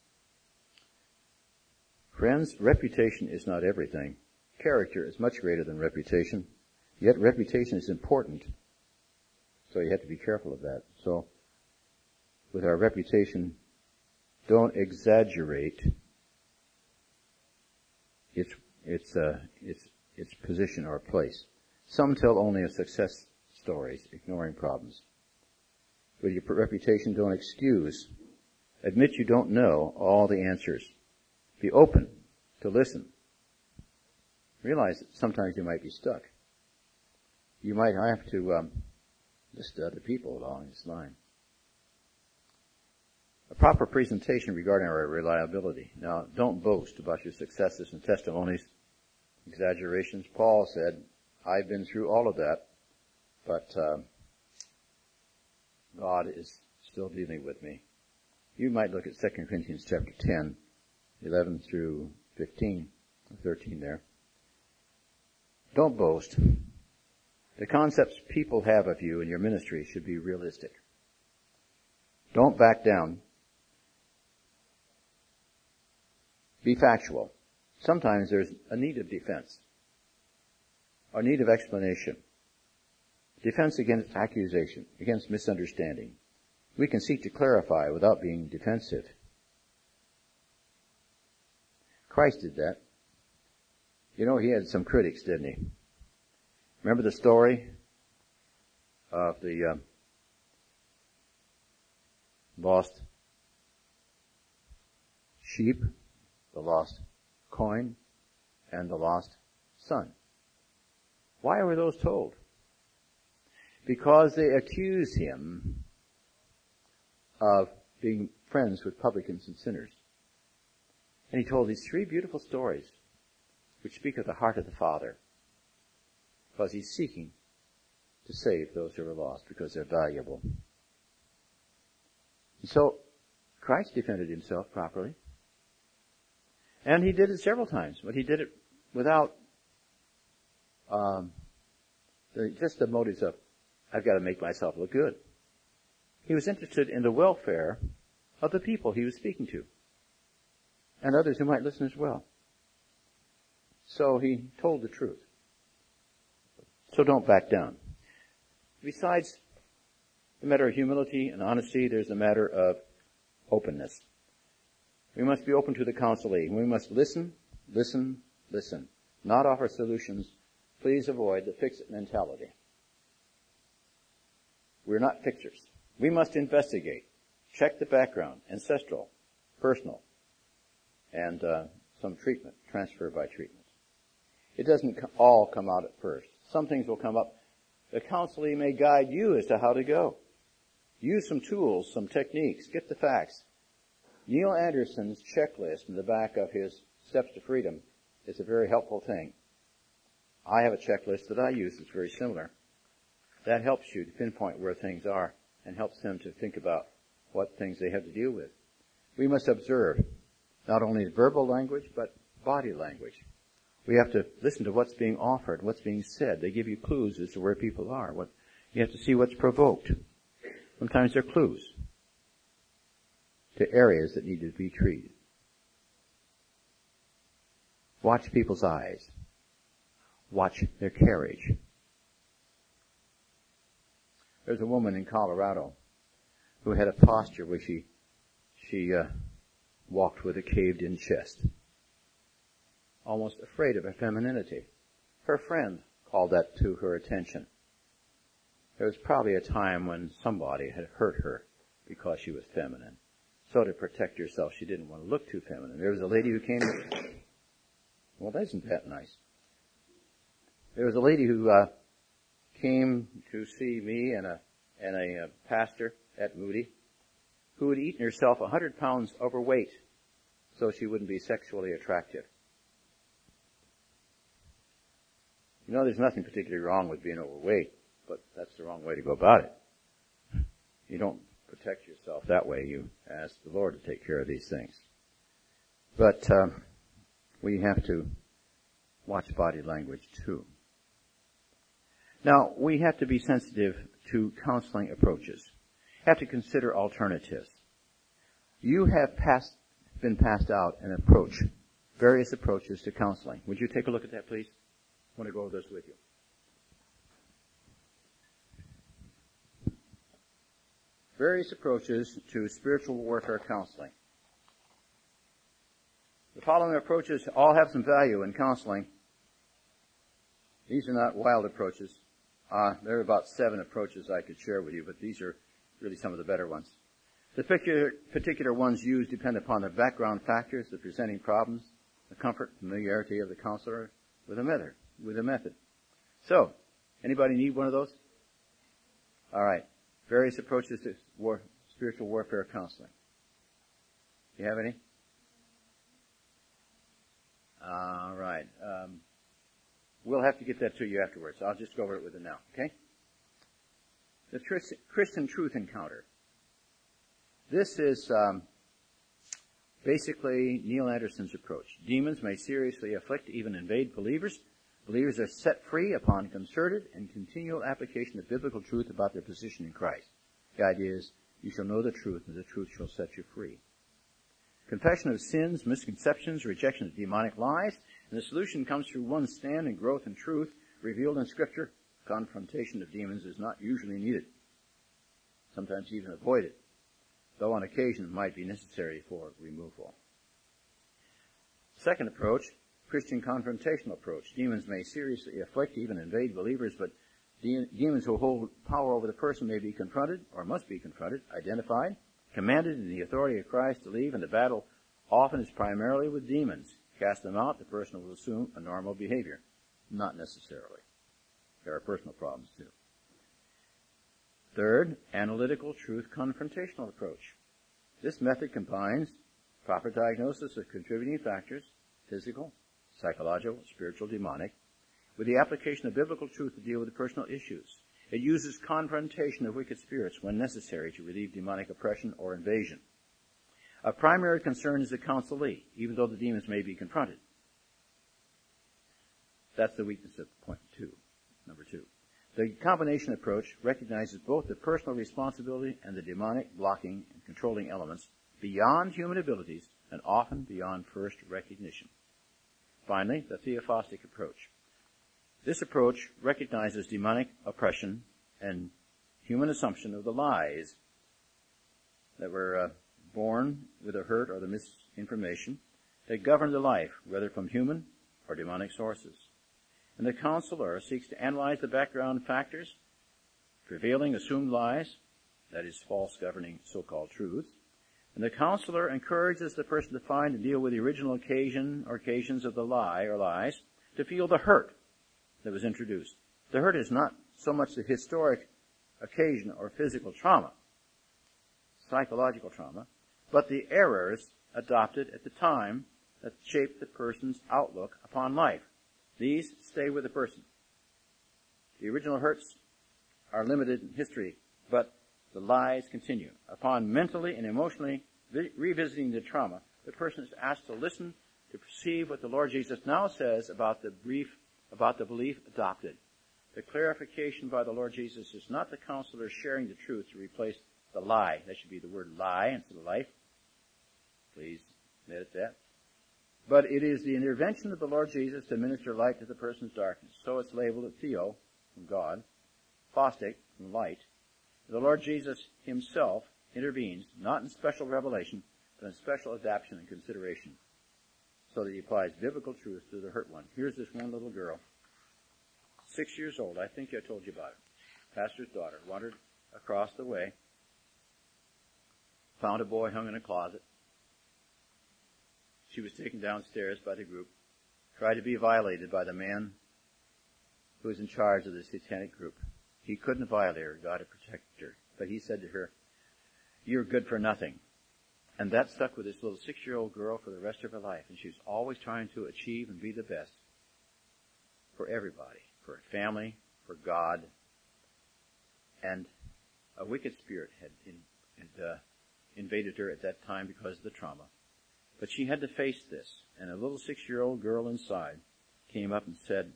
Friends, reputation is not everything. Character is much greater than reputation. Yet reputation is important. So you have to be careful of that. So, with our reputation, don't exaggerate its position or place. Some tell only of success stories, ignoring problems. With your reputation, don't excuse. Admit you don't know all the answers. Be open to listen. Realize that sometimes you might be stuck. You might have to listen to other people along this line. A proper presentation regarding our reliability. Now, don't boast about your successes and testimonies, exaggerations. Paul said, I've been through all of that, but God is still dealing with me. You might look at 2 Corinthians chapter 10, 11 through 15, 13 there. Don't boast. The concepts people have of you and your ministry should be realistic. Don't back down. Be factual. Sometimes there's a need of defense, or need of explanation. Defense against accusation, against misunderstanding. We can seek to clarify without being defensive. Christ did that. You know, he had some critics, didn't he? Remember the story of the lost sheep, the lost coin, and the lost son. Why were those told? Because they accuse him of being friends with publicans and sinners. And he told these three beautiful stories which speak of the heart of the Father, because he's seeking to save those who are lost because they're valuable. And so Christ defended himself properly. And he did it several times, but he did it without just the motives of, I've got to make myself look good. He was interested in the welfare of the people he was speaking to, and others who might listen as well. So he told the truth. So don't back down. Besides the matter of humility and honesty, there's the matter of openness. We must be open to the counselee. We must listen, listen, listen. Not offer solutions. Please avoid the fix-it mentality. We're not fixers. We must investigate, check the background, ancestral, personal, and some treatment, transfer by treatment. It doesn't all come out at first. Some things will come up. The counselee may guide you as to how to go. Use some tools, some techniques, get the facts. Neil Anderson's checklist in the back of his Steps to Freedom is a very helpful thing. I have a checklist that I use that's very similar. That helps you to pinpoint where things are and helps them to think about what things they have to deal with. We must observe not only verbal language, but body language. We have to listen to what's being offered, what's being said. They give you clues as to where people are. You have to see what's provoked. Sometimes they're clues to areas that need to be treated. Watch people's eyes. Watch their carriage. There's a woman in Colorado who had a posture where she walked with a caved-in chest, almost afraid of her femininity. Her friend called that to her attention. There was probably a time when somebody had hurt her because she was feminine. So to protect herself, she didn't want to look too feminine. There was a lady who came, well, isn't that nice? There was a lady who came to see me and a pastor at Moody who had eaten herself 100 pounds overweight so she wouldn't be sexually attractive. You know, there's nothing particularly wrong with being overweight, but that's the wrong way to go about it. You don't protect yourself that way. You ask the Lord to take care of these things. But we have to watch body language too. Now, we have to be sensitive to counseling approaches. Have to consider alternatives. You have been passed out an approach, various approaches to counseling. Would you take a look at that, please? I want to go over this with you. Various approaches to spiritual warfare counseling. The following approaches all have some value in counseling. These are not wild approaches. There are about 7 approaches I could share with you, but these are really some of the better ones. The particular ones used depend upon the background factors, the presenting problems, the comfort, familiarity of the counselor with a method. So, anybody need one of those? All right. Various approaches to spiritual warfare counseling. You have any? All right. We'll have to get that to you afterwards. I'll just go over it with you now, okay? The Christian Truth Encounter. This is basically Neil Anderson's approach. Demons may seriously afflict, even invade believers. Believers are set free upon concerted and continual application of biblical truth about their position in Christ. The idea is, you shall know the truth, and the truth shall set you free. Confession of sins, misconceptions, rejection of demonic lies, and the solution comes through one's stand and growth in truth revealed in Scripture. Confrontation of demons is not usually needed, sometimes even avoided, though on occasion it might be necessary for removal. Second approach, Christian confrontational approach. Demons may seriously afflict, even invade believers, but demons who hold power over the person may be confronted, or must be confronted, identified, commanded in the authority of Christ to leave, and the battle often is primarily with demons. Cast them out, the person will assume a normal behavior. Not necessarily. There are personal problems too. Third, analytical truth confrontational approach. This method combines proper diagnosis of contributing factors, physical, psychological, spiritual, demonic, with the application of biblical truth to deal with the personal issues. It uses confrontation of wicked spirits when necessary to relieve demonic oppression or invasion. Of primary concern is the counselee, even though the demons may be confronted. That's the weakness of point 2, number 2. The combination approach recognizes both the personal responsibility and the demonic blocking and controlling elements beyond human abilities and often beyond first recognition. Finally, the theophostic approach. This approach recognizes demonic oppression and human assumption of the lies that were born with the hurt or the misinformation that govern the life, whether from human or demonic sources. And the counselor seeks to analyze the background factors, prevailing assumed lies, that is, false governing so-called truths. And the counselor encourages the person to find and deal with the original occasion or occasions of the lie or lies, to feel the hurt that was introduced. The hurt is not so much the historic occasion or physical trauma, psychological trauma, but the errors adopted at the time that shaped the person's outlook upon life. These stay with the person. The original hurts are limited in history, but the lies continue. Upon mentally and emotionally revisiting the trauma, the person is asked to listen to perceive what the Lord Jesus now says about the belief adopted. The clarification by the Lord Jesus is not the counselor sharing the truth to replace the lie. That should be the word lie instead of life. Please edit that. But it is the intervention of the Lord Jesus to minister light to the person's darkness. So it's labeled theo, from God, phostic, from light. The Lord Jesus himself intervenes, not in special revelation, but in special adaptation and consideration, so that he applies biblical truth to the hurt one. Here's this one little girl, 6 years old. I think I told you about it. Pastor's daughter wandered across the way, found a boy hung in a closet. She was taken downstairs by the group, tried to be violated by the man who was in charge of the satanic group. He couldn't violate her, God had protected her. But he said to her, "You're good for nothing." And that stuck with this little 6-year-old girl for the rest of her life. And she was always trying to achieve and be the best for everybody, for her family, for God. And a wicked spirit had invaded her at that time because of the trauma. But she had to face this, and a little 6-year-old girl inside came up and said,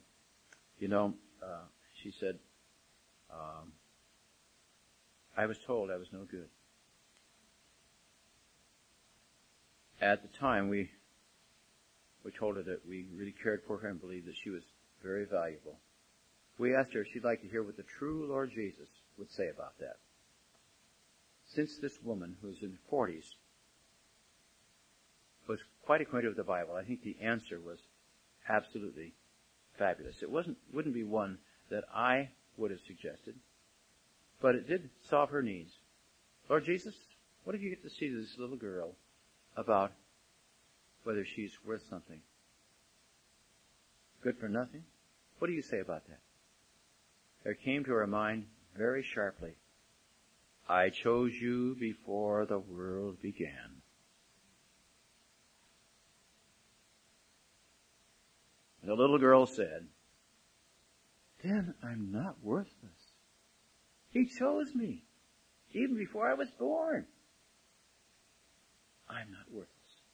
she said, I was told I was no good. At the time, we told her that we really cared for her and believed that she was very valuable. We asked her if she'd like to hear what the true Lord Jesus would say about that. Since this woman, who's in her 40s, was quite acquainted with the Bible, I think the answer was absolutely fabulous. It wouldn't be one that I would have suggested, but it did solve her needs. Lord Jesus, what if you get to see this little girl about whether she's worth something? Good for nothing? What do you say about that? There came to her mind very sharply, I chose you before the world began. The little girl said, then I'm not worthless. He chose me, even before I was born. I'm not worthless.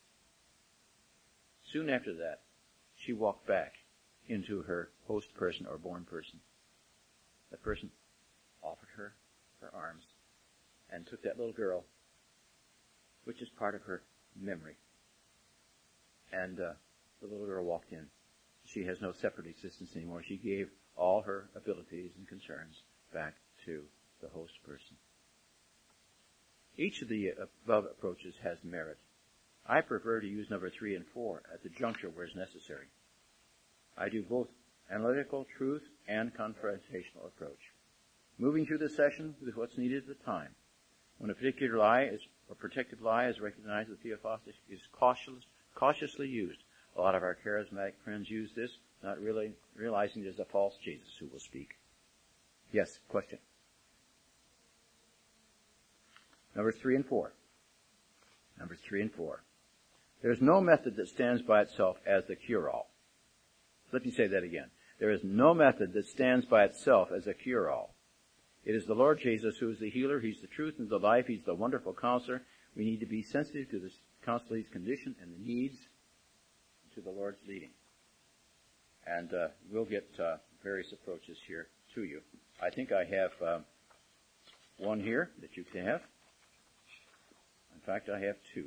Soon after that, she walked back into her host person or born person. The person offered her arms and took that little girl, which is part of her memory. And the little girl walked in. She has no separate existence anymore. She gave all her abilities and concerns back to the host person. Each of the above approaches has merit. I prefer to use number 3 and 4 at the juncture where it's necessary. I do both analytical, truth, and confrontational approach, moving through the session with what's needed at the time. When a particular lie or protective lie is recognized, the theophosis is cautiously used. A lot of our charismatic friends use this, not really realizing there's a false Jesus who will speak. Yes, question. Numbers 3 and 4. Numbers 3 and 4. There's no method that stands by itself as the cure-all. Let me say that again. There is no method that stands by itself as a cure-all. It is the Lord Jesus who is the healer. He's the truth and the life. He's the wonderful counselor. We need to be sensitive to the counselee's condition and the needs, to the Lord's leading. And we'll get various approaches here to you. I think I have one here that you can have. In fact, I have 2.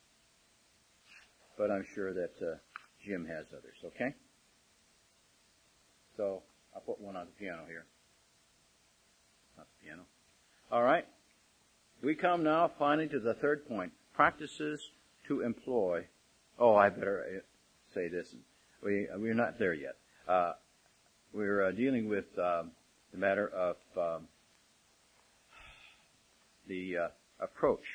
But I'm sure that Jim has others, okay? So I'll put one on the piano here. Not the piano. All right. We come now finally to the third point. Practices to employ. Oh, I better say this. We're not there yet. We're dealing with the matter of the approach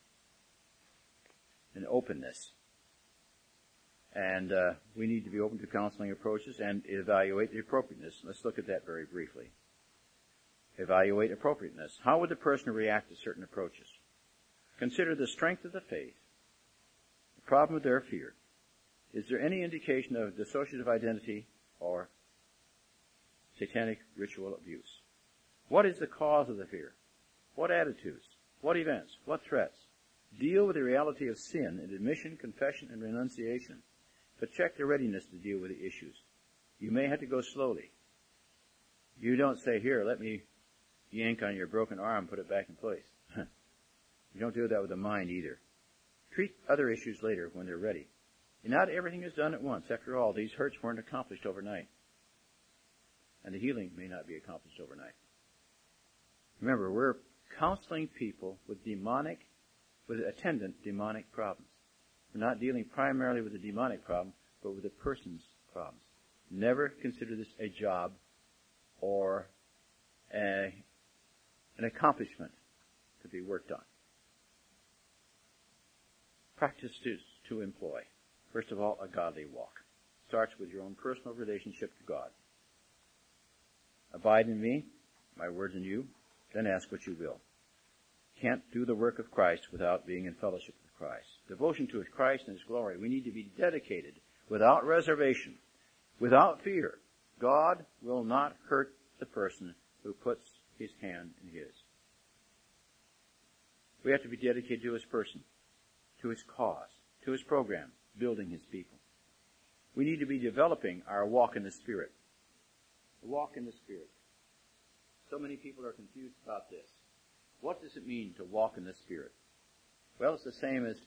and openness. And we need to be open to counseling approaches and evaluate the appropriateness. Let's look at that very briefly. Evaluate appropriateness. How would the person react to certain approaches? Consider the strength of the faith, the problem of their fear. Is there any indication of dissociative identity or satanic ritual abuse? What is the cause of the fear? What attitudes? What events? What threats? Deal with the reality of sin in admission, confession, and renunciation. But check their readiness to deal with the issues. You may have to go slowly. You don't say, here, let me yank on your broken arm and put it back in place. You don't do that with the mind either. Treat other issues later when they're ready. And not everything is done at once. After all, these hurts weren't accomplished overnight. And the healing may not be accomplished overnight. Remember, we're counseling people with attendant demonic problems. We're not dealing primarily with the demonic problem, but with the person's problems. Never consider this a job or an accomplishment to be worked on. Practice to employ. First of all, a godly walk. Starts with your own personal relationship to God. Abide in me, my words in you, then ask what you will. Can't do the work of Christ without being in fellowship with Christ. Devotion to Christ and His glory. We need to be dedicated without reservation, without fear. God will not hurt the person who puts his hand in His. We have to be dedicated to His person, to His cause, to his program, building his people. We need to be developing our walk in the Spirit. Walk in the Spirit. So many people are confused about this. What does it mean to walk in the Spirit? Well, it's the same as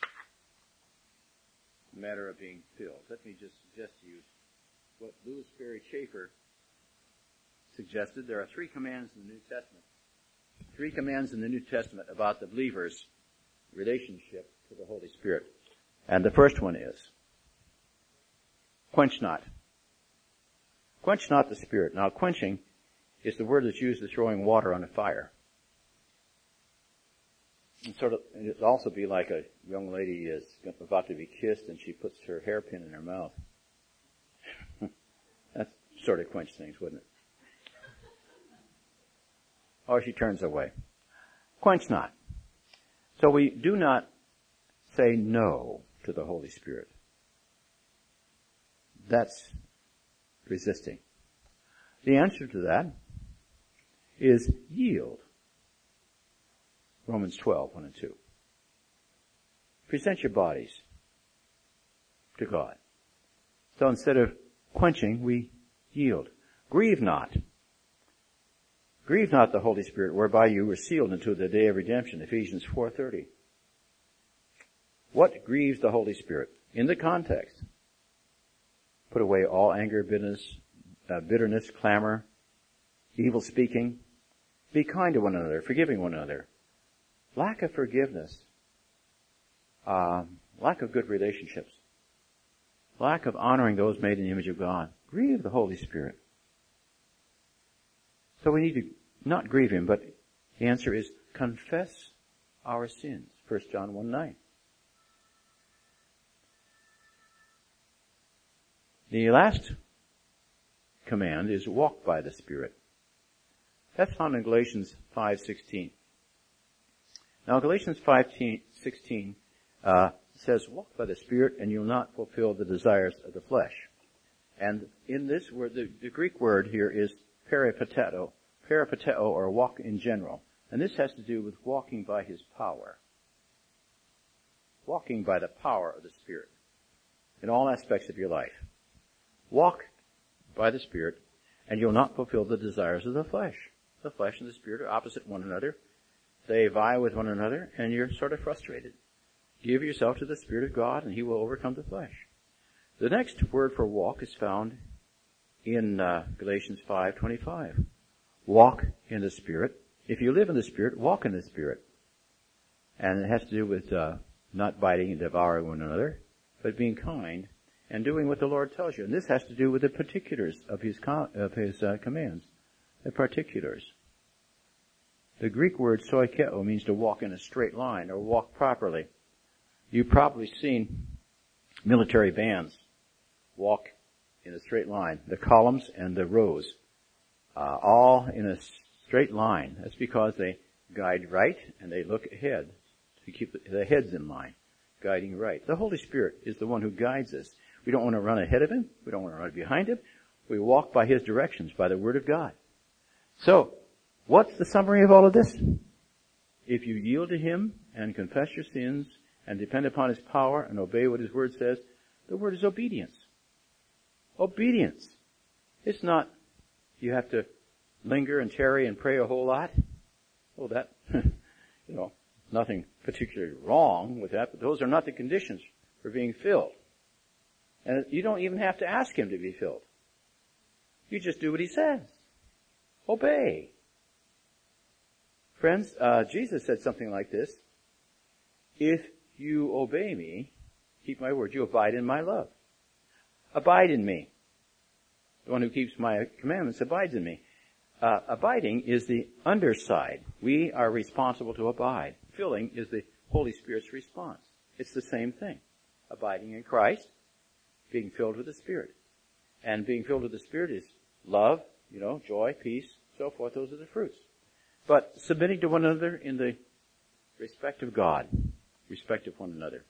the matter of being filled. Let me just suggest to you what Louis Ferry Schaeffer suggested. There are 3 commands in the New Testament. 3 commands in the New Testament about the believer's relationship to the Holy Spirit. And the first one is, quench not. Quench not the Spirit. Now, quenching is the word that's used as throwing water on a fire. And it'd also be like a young lady is about to be kissed and she puts her hairpin in her mouth. That sort of quench things, wouldn't it? Or she turns away. Quench not. So we do not say no to the Holy Spirit. That's resisting. The answer to that is yield. Romans 12, 1 and 2. Present your bodies to God. So instead of quenching, we yield. Grieve not. Grieve not the Holy Spirit, whereby you were sealed unto the day of redemption. Ephesians 4:30. What grieves the Holy Spirit? In the context, put away all anger, bitterness, clamor, evil speaking. Be kind to one another, forgiving one another. Lack of forgiveness, lack of good relationships, lack of honoring those made in the image of God, grieve the Holy Spirit. So we need to not grieve Him, but the answer is confess our sins. 1 John 1:9. The last command is walk by the Spirit. That's found in Galatians 5:16. Now, Galatians 5:16 says, walk by the Spirit and you'll not fulfill the desires of the flesh. And in this word, the Greek word here is peripateo, or walk in general. And this has to do with walking by His power. Walking by the power of the Spirit in all aspects of your life. Walk by the Spirit and you'll not fulfill the desires of the flesh. The flesh and the Spirit are opposite one another. They vie with one another, and you're sort of frustrated. Give yourself to the Spirit of God, and He will overcome the flesh. The next word for walk is found in Galatians 5:25. Walk in the Spirit. If you live in the Spirit, walk in the Spirit. And it has to do with not biting and devouring one another, but being kind and doing what the Lord tells you. And this has to do with the particulars of His commands. The particulars. The Greek word soikeo means to walk in a straight line or walk properly. You've probably seen military bands walk in a straight line. The columns and the rows, all in a straight line. That's because they guide right and they look ahead to keep the heads in line, guiding right. The Holy Spirit is the one who guides us. We don't want to run ahead of Him. We don't want to run behind Him. We walk by His directions, by the Word of God. So, what's the summary of all of this? If you yield to Him and confess your sins and depend upon His power and obey what His Word says, the word is obedience. Obedience. It's not you have to linger and tarry and pray a whole lot. Oh, that, nothing particularly wrong with that, but those are not the conditions for being filled. And you don't even have to ask Him to be filled. You just do what He says. Obey. Friends, Jesus said something like this. If you obey me, keep my word, you abide in my love. Abide in me. The one who keeps my commandments abides in me. Abiding is the underside. We are responsible to abide. Filling is the Holy Spirit's response. It's the same thing. Abiding in Christ, being filled with the Spirit. And being filled with the Spirit is love, joy, peace, so forth. Those are the fruits. But submitting to one another in the respect of God, respect of one another.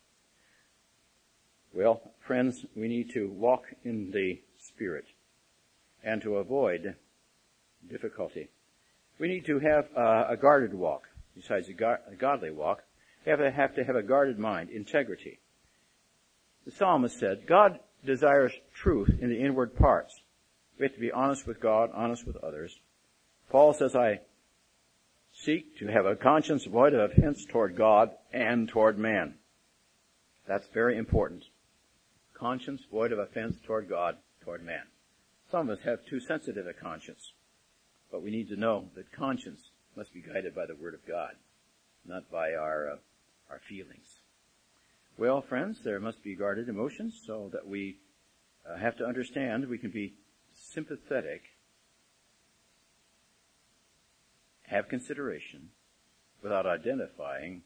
Well, friends, we need to walk in the Spirit and to avoid difficulty. We need to have a guarded walk, besides a godly walk. We have to have a guarded mind, integrity. The psalmist said, God desires truth in the inward parts. We have to be honest with God, honest with others. Paul says, I seek to have a conscience void of offense toward God and toward man. That's very important. Conscience void of offense toward God, toward man. Some of us have too sensitive a conscience, but we need to know that conscience must be guided by the Word of God, not by our feelings. Well, friends, there must be guarded emotions so that we have to understand we can be sympathetic, have consideration, without identifying.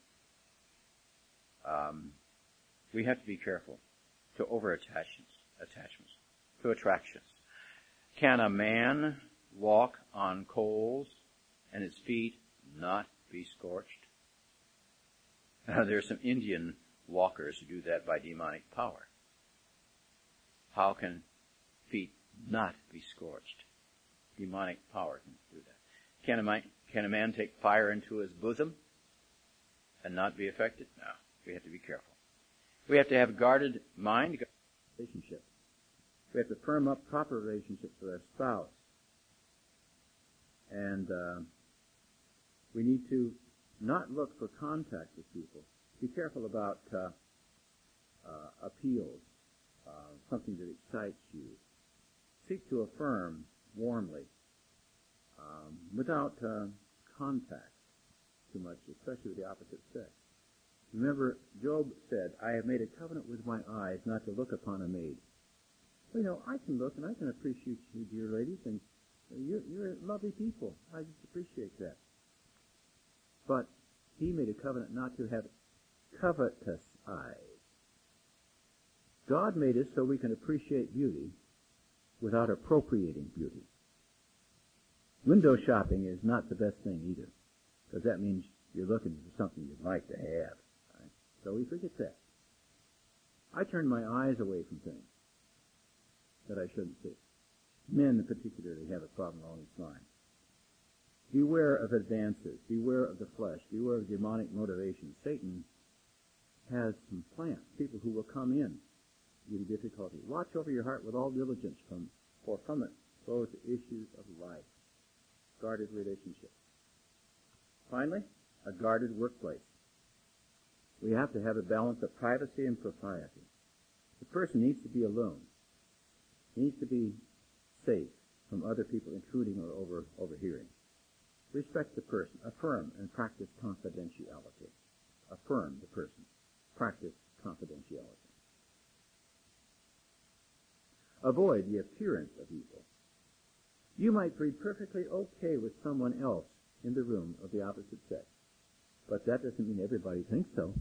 We have to be careful to over-attachments, to attractions. Can a man walk on coals and his feet not be scorched? There are some Indian walkers who do that by demonic power. How can feet not be scorched? Demonic power can do that. Can a man take fire into his bosom and not be affected? No. We have to be careful. We have to have a guarded mind, relationship. We have to firm up proper relationships with our spouse. And we need to not look for contact with people. Be careful about appeals, something that excites you. Seek to affirm warmly, without contact too much, especially with the opposite sex. Remember, Job said, I have made a covenant with my eyes not to look upon a maid. Well, I can look and I can appreciate you, dear ladies, and you're lovely people. I just appreciate that. But he made a covenant not to have covetous eyes. God made us so we can appreciate beauty without appropriating beauty. Window shopping is not the best thing either, because that means you're looking for something you'd like to have. Right? So we forget that. I turn my eyes away from things that I shouldn't see. Men in particular, they have a problem along these lines. Beware of advances. Beware of the flesh. Beware of demonic motivations. Satan has some plants, people who will come in with difficulty. Watch over your heart with all diligence, for from it flows the issues of life. Guarded relationships. Finally, a guarded workplace. We have to have a balance of privacy and propriety. The person needs to be alone. He needs to be safe from other people intruding or overhearing. Respect the person. Affirm and practice confidentiality. Affirm the person. Practice confidentiality. Avoid the appearance of evil. You might be perfectly okay with someone else in the room of the opposite sex, but that doesn't mean everybody thinks so.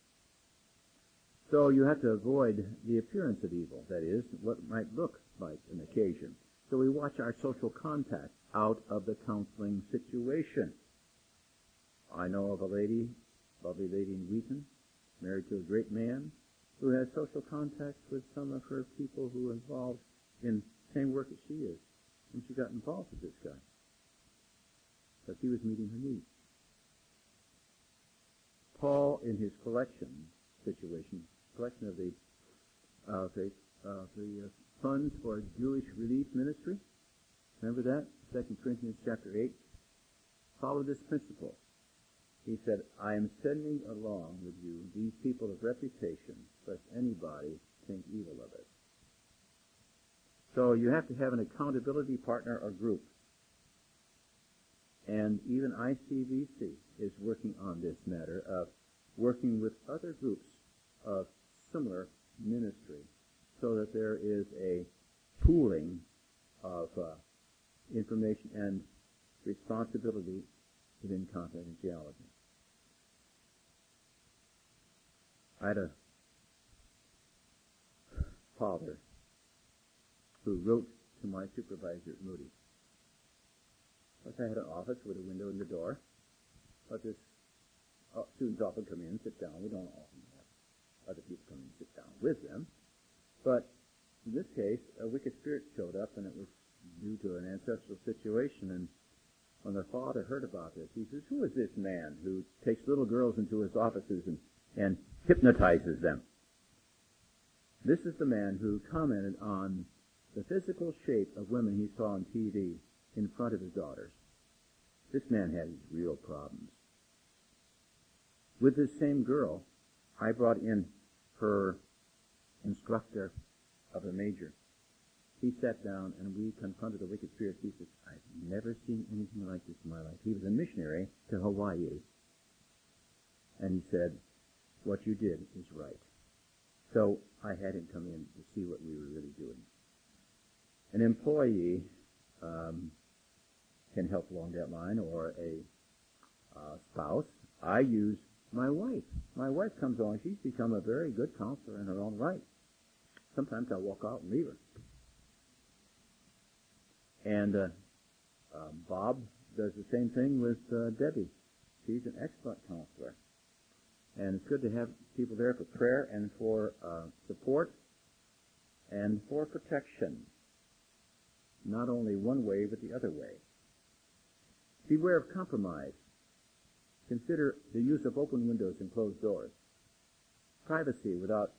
So you have to avoid the appearance of evil, that is, what might look like an occasion. So we watch our social contact out of the counseling situation. I know of a lady, lovely lady in Wheaton, married to a great man, who has social contacts with some of her people who are involved in the same work that she is. And she got involved with this guy, because he was meeting her needs. Paul, in his collection of the funds for Jewish relief ministry, remember that? 2 Corinthians chapter 8. Follow this principle. He said, I am sending along with you these people of reputation, lest anybody think evil of us. So you have to have an accountability partner or group. And even ICVC is working on this matter of working with other groups of similar ministry so that there is a pooling of information and responsibility within confidentiality. I had a father who wrote to my supervisor at Moody's. I had an office with a window in the door, but this students often come in and sit down. We don't often have other people come in and sit down with them. But in this case, a wicked spirit showed up, and it was due to an ancestral situation. And when the father heard about this, he says, who is this man who takes little girls into his offices and hypnotizes them? This is the man who commented on the physical shape of women he saw on TV in front of his daughters. This man had real problems. With this same girl, I brought in her instructor of a major. He sat down and we confronted the wicked spirit. He said, I've never seen anything like this in my life. He was a missionary to Hawaii. And he said, what you did is right. So I had him come in to see what we were really doing. An employee can help along that line, or a spouse. I use my wife. My wife comes on. She's become a very good counselor in her own right. Sometimes I'll walk out and leave her. And Bob does the same thing with Debbie. She's an excellent counselor. And it's good to have people there for prayer and for support and for protection. Not only one way, but the other way. Beware of compromise. Consider the use of open windows and closed doors. Privacy without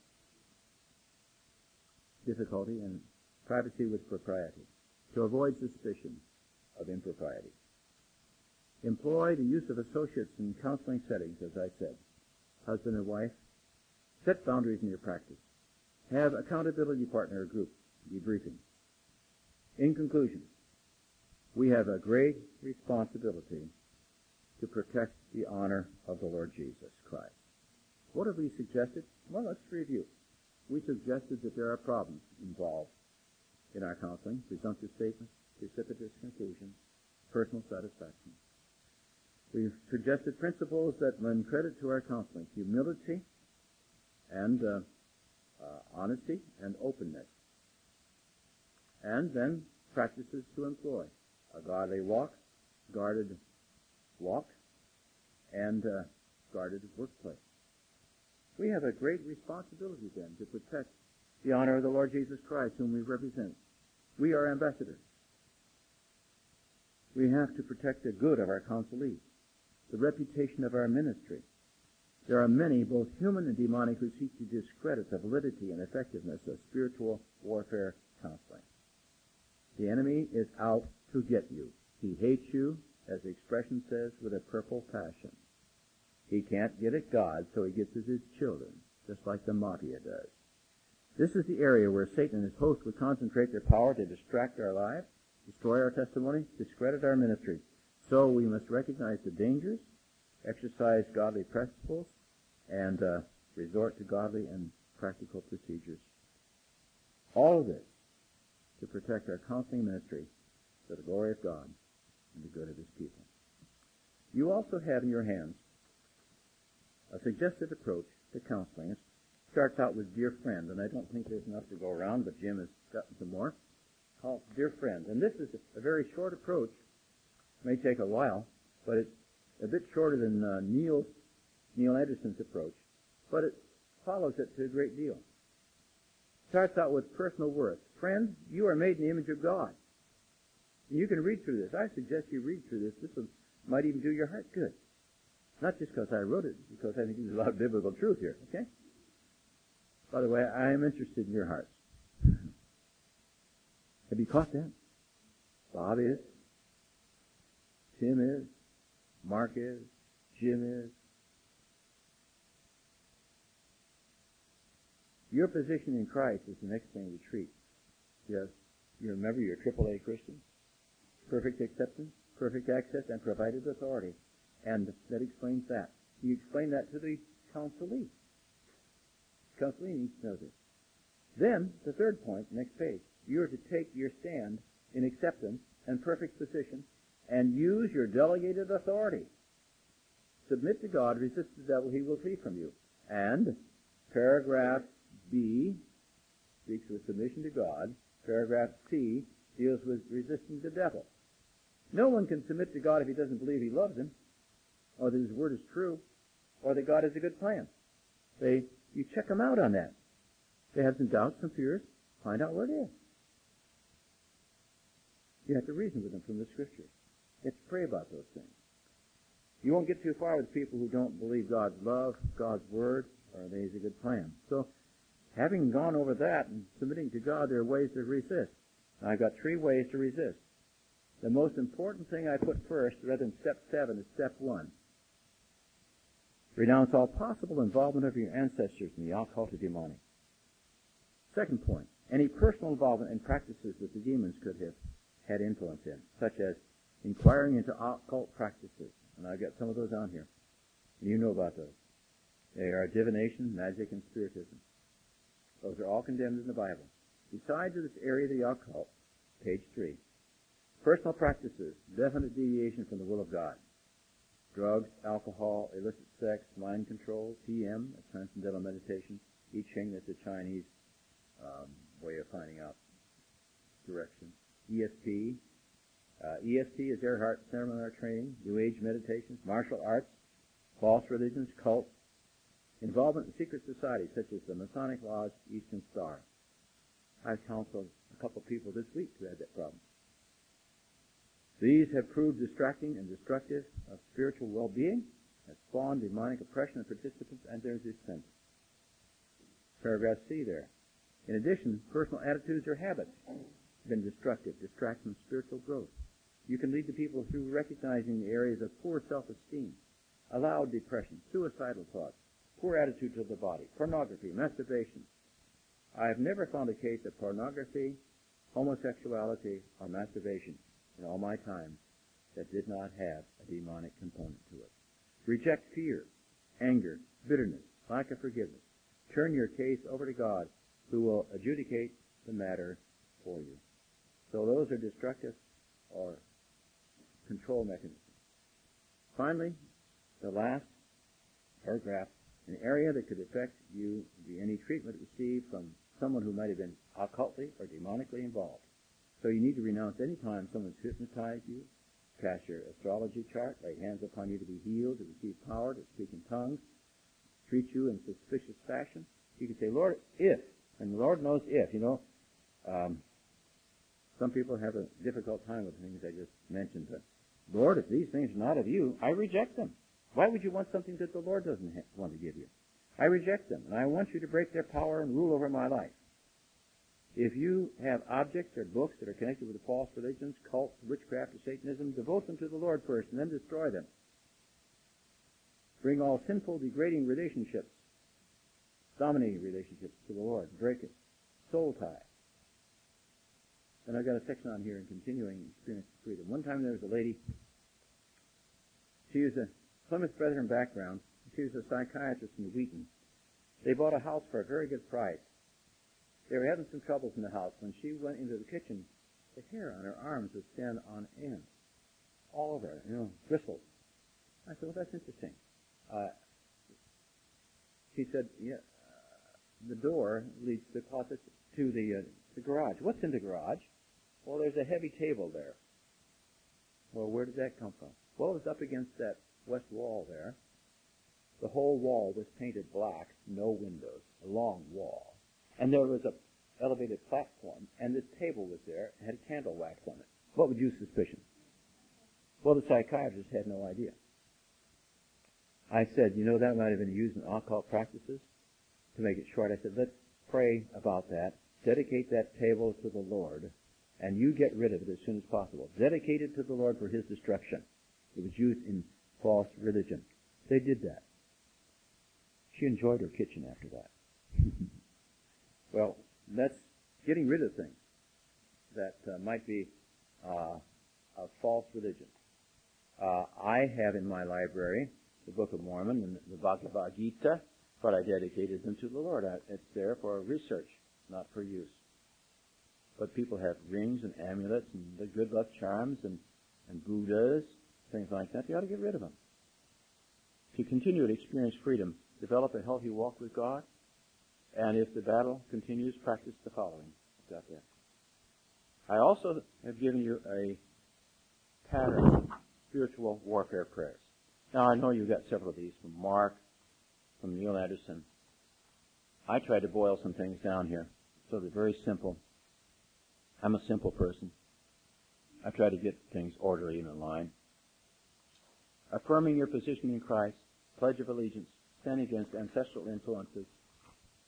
difficulty, and privacy with propriety, to avoid suspicion of impropriety. Employ the use of associates in counseling settings, as I said. Husband and wife. Set boundaries in your practice. Have accountability partner or group debriefing. In conclusion, we have a great responsibility to protect the honor of the Lord Jesus Christ. What have we suggested? Well, let's review. We suggested that there are problems involved in our counseling: presumptive statements, precipitous conclusions, personal satisfaction. We've suggested principles that lend credit to our counseling: humility and honesty and openness. And then practices to employ: a godly walk, guarded walk, and guarded workplace. We have a great responsibility then to protect the honor of the Lord Jesus Christ, whom we represent. We are ambassadors. We have to protect the good of our counselees, the reputation of our ministry. There are many, both human and demonic, who seek to discredit the validity and effectiveness of spiritual warfare counseling. The enemy is out to get you. He hates you, as the expression says, with a purple passion. He can't get at God, so he gets at his children, just like the mafia does. This is the area where Satan and his host would concentrate their power to distract our lives, destroy our testimony, discredit our ministry. So we must recognize the dangers, exercise godly principles, and resort to godly and practical procedures. All of this to protect our counseling ministry for the glory of God and the good of his people. You also have in your hands a suggested approach to counseling. It starts out with dear friend, and I don't think there's enough to go around, but Jim has gotten some more. Called dear friend. And this is a very short approach. It may take a while, but it's a bit shorter than Neil Anderson's approach, but it follows it to a great deal. It starts out with personal worth. Friend, you are made in the image of God. And you can read through this. I suggest you read through this. This might even do your heart good. Not just because I wrote it, because I think there's a lot of biblical truth here, okay? By the way, I am interested in your hearts. Have you caught that? Bob is. Tim is. Mark is. Jim is. Your position in Christ is the next thing we treat. Yes. You remember you're AAA Christian. Perfect acceptance, perfect access, and provided authority. And that explains that. You explain that to the counselee. Counselee needs to know this. Then, the third point, next page. You are to take your stand in acceptance and perfect position and use your delegated authority. Submit to God, resist the devil, he will flee from you. And paragraph B speaks with submission to God. Paragraph C deals with resisting the devil. No one can submit to God if he doesn't believe he loves him, or that his word is true, or that God has a good plan. You check them out on that. They have some doubts, some fears. Find out what it is. You have to reason with them from the Scriptures. You have to pray about those things. You won't get too far with people who don't believe God's love, God's word, or that He has a good plan. So Having gone over that and submitting to God, there are ways to resist. I've got 3 ways to resist. The most important thing I put first, rather than step 7, is step 1. Renounce all possible involvement of your ancestors in the occult or demonic. Second point, any personal involvement in practices that the demons could have had influence in, such as inquiring into occult practices. And I've got some of those on here. You know about those. They are divination, magic, and spiritism. Those are all condemned in the Bible. Besides this area of the occult, page 3, personal practices, definite deviation from the will of God. Drugs, alcohol, illicit sex, mind control, TM, transcendental meditation, I Ching, that's a Chinese way of finding out direction. ESP. ESP is Earhart Seminar Training, New Age meditations, martial arts, false religions, cults, involvement in secret societies such as the Masonic Lodge, Eastern Star. I've counseled a couple of people this week who had that problem. These have proved distracting and destructive of spiritual well-being, have spawned demonic oppression of participants and their descendants. Paragraph C there. In addition, personal attitudes or habits have been destructive, distract from spiritual growth. You can lead the people through recognizing the areas of poor self-esteem, allowed depression, suicidal thoughts, poor attitude to the body, pornography, masturbation. I have never found a case of pornography, homosexuality, or masturbation in all my time that did not have a demonic component to it. Reject fear, anger, bitterness, lack of forgiveness. Turn your case over to God, who will adjudicate the matter for you. So those are destructive or control mechanisms. Finally, the last paragraph, an area that could affect you would be any treatment received from someone who might have been occultly or demonically involved. So you need to renounce any time someone's hypnotized you, cast your astrology chart, lay hands upon you to be healed, to receive power, to speak in tongues, treat you in suspicious fashion. You can say, Lord, if, and the Lord knows if, some people have a difficult time with the things I just mentioned, but Lord, if these things are not of you, I reject them. Why would you want something that the Lord doesn't want to give you? I reject them, and I want you to break their power and rule over my life. If you have objects or books that are connected with the false religions, cults, witchcraft, or Satanism, devote them to the Lord first, and then destroy them. Bring all sinful, degrading relationships, dominating relationships to the Lord. Break it. Soul tie. Then I've got a section on here in continuing experience of freedom. One time there was a lady, she was a Plymouth Brethren background. She was a psychiatrist in Wheaton. They bought a house for a very good price. They were having some troubles in the house. When she went into the kitchen, the hair on her arms would stand on end. All over her, bristles. I said, well, that's interesting. She said, the door leads to the closet to the garage. What's in the garage? Well, there's a heavy table there. Well, where did that come from? Well, it was up against that west wall there. The whole wall was painted black, no windows, a long wall. And there was a elevated platform, and this table was there, and had candle wax on it. What would you suspicion? Well, the psychiatrist had no idea. I said, that might have been used in occult practices. To make it short, I said, let's pray about that. Dedicate that table to the Lord, and you get rid of it as soon as possible. Dedicate it to the Lord for His destruction. It was used in false religion. They did that. She enjoyed her kitchen after that. Well, that's getting rid of things that might be a false religion. I have in my library the Book of Mormon and the Bhagavad Gita, but I dedicated them to the Lord. It's there for research, not for use. But people have rings and amulets and the good luck charms and Buddhas, things like that. You ought to get rid of them. To continue to experience freedom, develop a healthy walk with God, and if the battle continues, practice the following. Got that. I also have given you a pattern of spiritual warfare prayers. Now, I know you've got several of these from Mark, from Neil Anderson. I tried to boil some things down here, so they're very simple. I'm a simple person. I try to get things orderly and in line. Affirming your position in Christ, pledge of allegiance, stand against ancestral influences,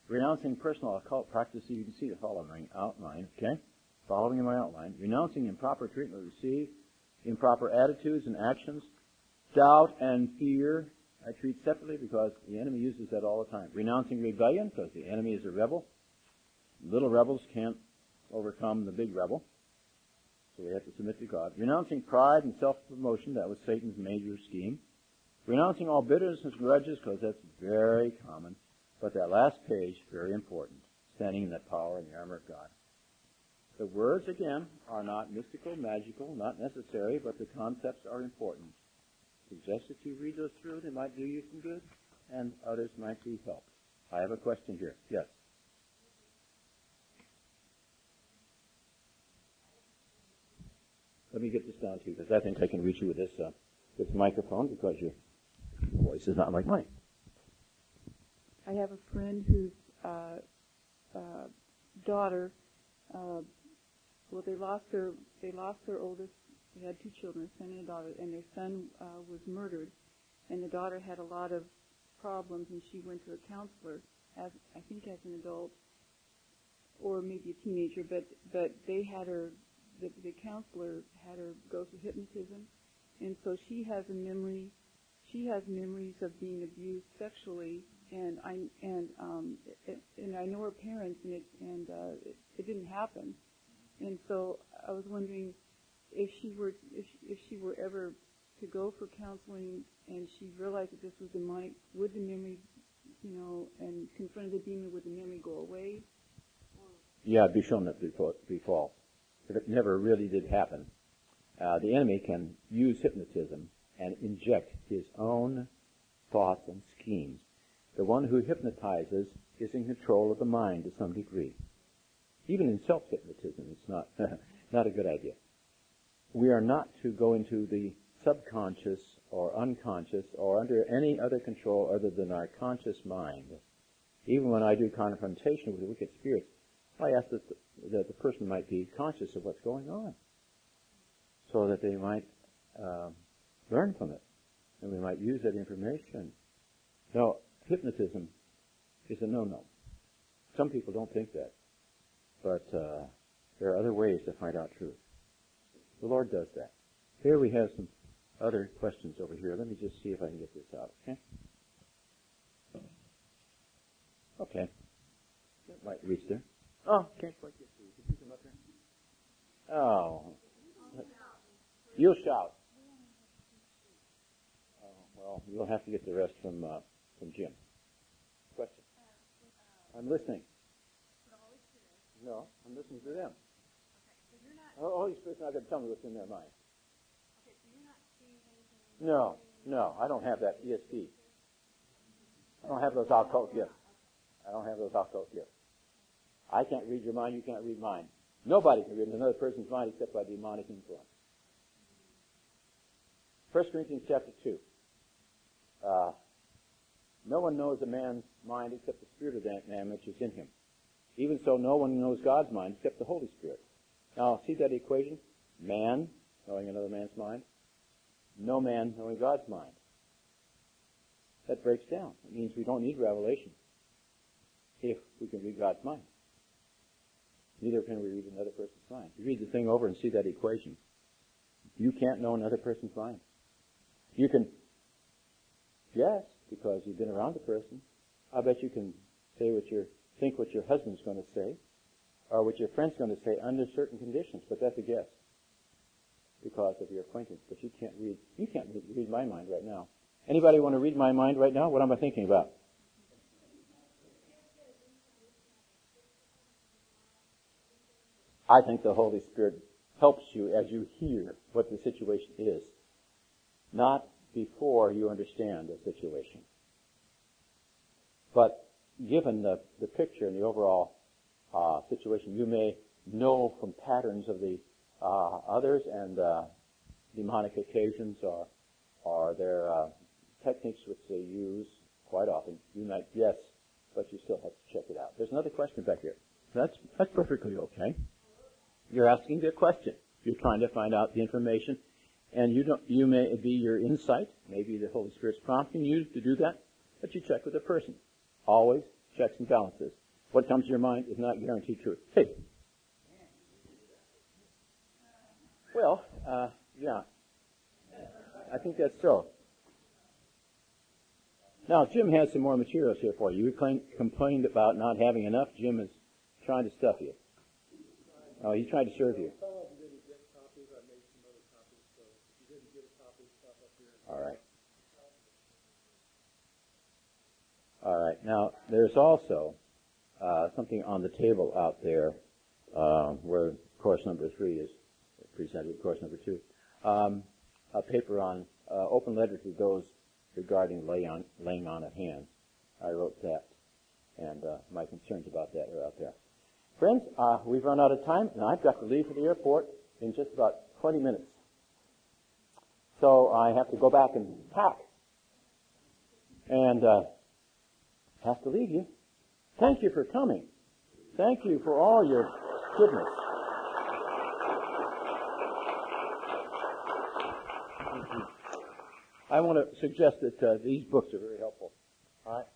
Renouncing personal occult practices, you can see the following outline, okay? Following in my outline. Renouncing improper treatment received, improper attitudes and actions, doubt and fear, I treat separately because the enemy uses that all the time. Renouncing rebellion, because the enemy is a rebel. Little rebels can't overcome the big rebel, so we have to submit to God. Renouncing pride and self-promotion, that was Satan's major scheme. Renouncing all bitterness and grudges, because that's very common. But that last page, very important, standing in that power and the armor of God. The words, again, are not mystical, magical, not necessary, but the concepts are important. Suggest that you read those through. They might do you some good, and others might be helped. I have a question here. Yes? Let me get this down to you, because I think I can reach you with this microphone, because your voice is not like mine. I have a friend whose daughter, they lost their oldest. They had two children, a son and a daughter, and their son was murdered, and the daughter had a lot of problems, and she went to a counselor, as an adult, or maybe a teenager, but they had her, the counselor had her go through hypnotism, and so she has memories of being abused sexually, and I know her parents, and it didn't happen, and so I was wondering if she were ever to go for counseling and she realized that this was demonic, would the memory, and confronted the demon, would the memory go away? Yeah, it'd be shown that to be false. If it never really did happen, the enemy can use hypnotism and inject his own thoughts and schemes. The one who hypnotizes is in control of the mind to some degree. Even in self-hypnotism, it's not a good idea. We are not to go into the subconscious or unconscious or under any other control other than our conscious mind. Even when I do confrontation with wicked spirits, I ask that the person might be conscious of what's going on so that they might learn from it and we might use that information. Now, hypnotism is a no-no. Some people don't think that, but there are other ways to find out truth. The Lord does that. Here we have some other questions over here. Let me just see if I can get this out, okay? Okay. That might reach there. Oh, can't quite get through. Did you come up there? Oh. You'll shout. Oh, well, you'll have to get the rest from Jim. Question? I'm listening. No, I'm listening to them. The Holy Spirit's not going to tell me what's in their mind. Okay, so you're not seeing anything? No, I don't have that ESP. I don't have those occult gifts. I can't read your mind, you can't read mine. Nobody can read another person's mind except by demonic influence. 1 Corinthians chapter 2. No one knows a man's mind except the spirit of that man which is in him. Even so, no one knows God's mind except the Holy Spirit. Now, see that equation? Man knowing another man's mind. No man knowing God's mind. That breaks down. It means we don't need revelation if we can read God's mind. Neither can we read another person's mind. You read the thing over and see that equation. You can't know another person's mind. You can guess because you've been around the person. I bet you can think what your husband's going to say or what your friend's going to say under certain conditions, but that's a guess because of your acquaintance. But you can't read my mind right now. Anybody want to read my mind right now? What am I thinking about? I think the Holy Spirit helps you as you hear what the situation is, not before you understand the situation. But given the picture and the overall situation, you may know from patterns of the others and demonic occasions or their techniques which they use quite often. You might guess, but you still have to check it out. There's another question back here. That's perfectly okay. You're asking a question. You're trying to find out the information, and you may be your insight. Maybe the Holy Spirit's prompting you to do that, but you check with the person. Always checks and balances. What comes to your mind is not guaranteed truth. Hey. Well, yeah. I think that's so. Now, Jim has some more materials here for you. You complained about not having enough. Jim is trying to stuff you. Oh, he's trying to serve you. All right. All right. Now, there's also something on the table out there where course number 3 is presented with course number 2. A paper on open letter to those regarding laying on of hands. I wrote that, and my concerns about that are out there. Friends, we've run out of time, and I've got to leave for the airport in just about 20 minutes. So I have to go back and pack, and have to leave you. Thank you for coming. Thank you for all your goodness. I want to suggest that these books are very helpful. All right?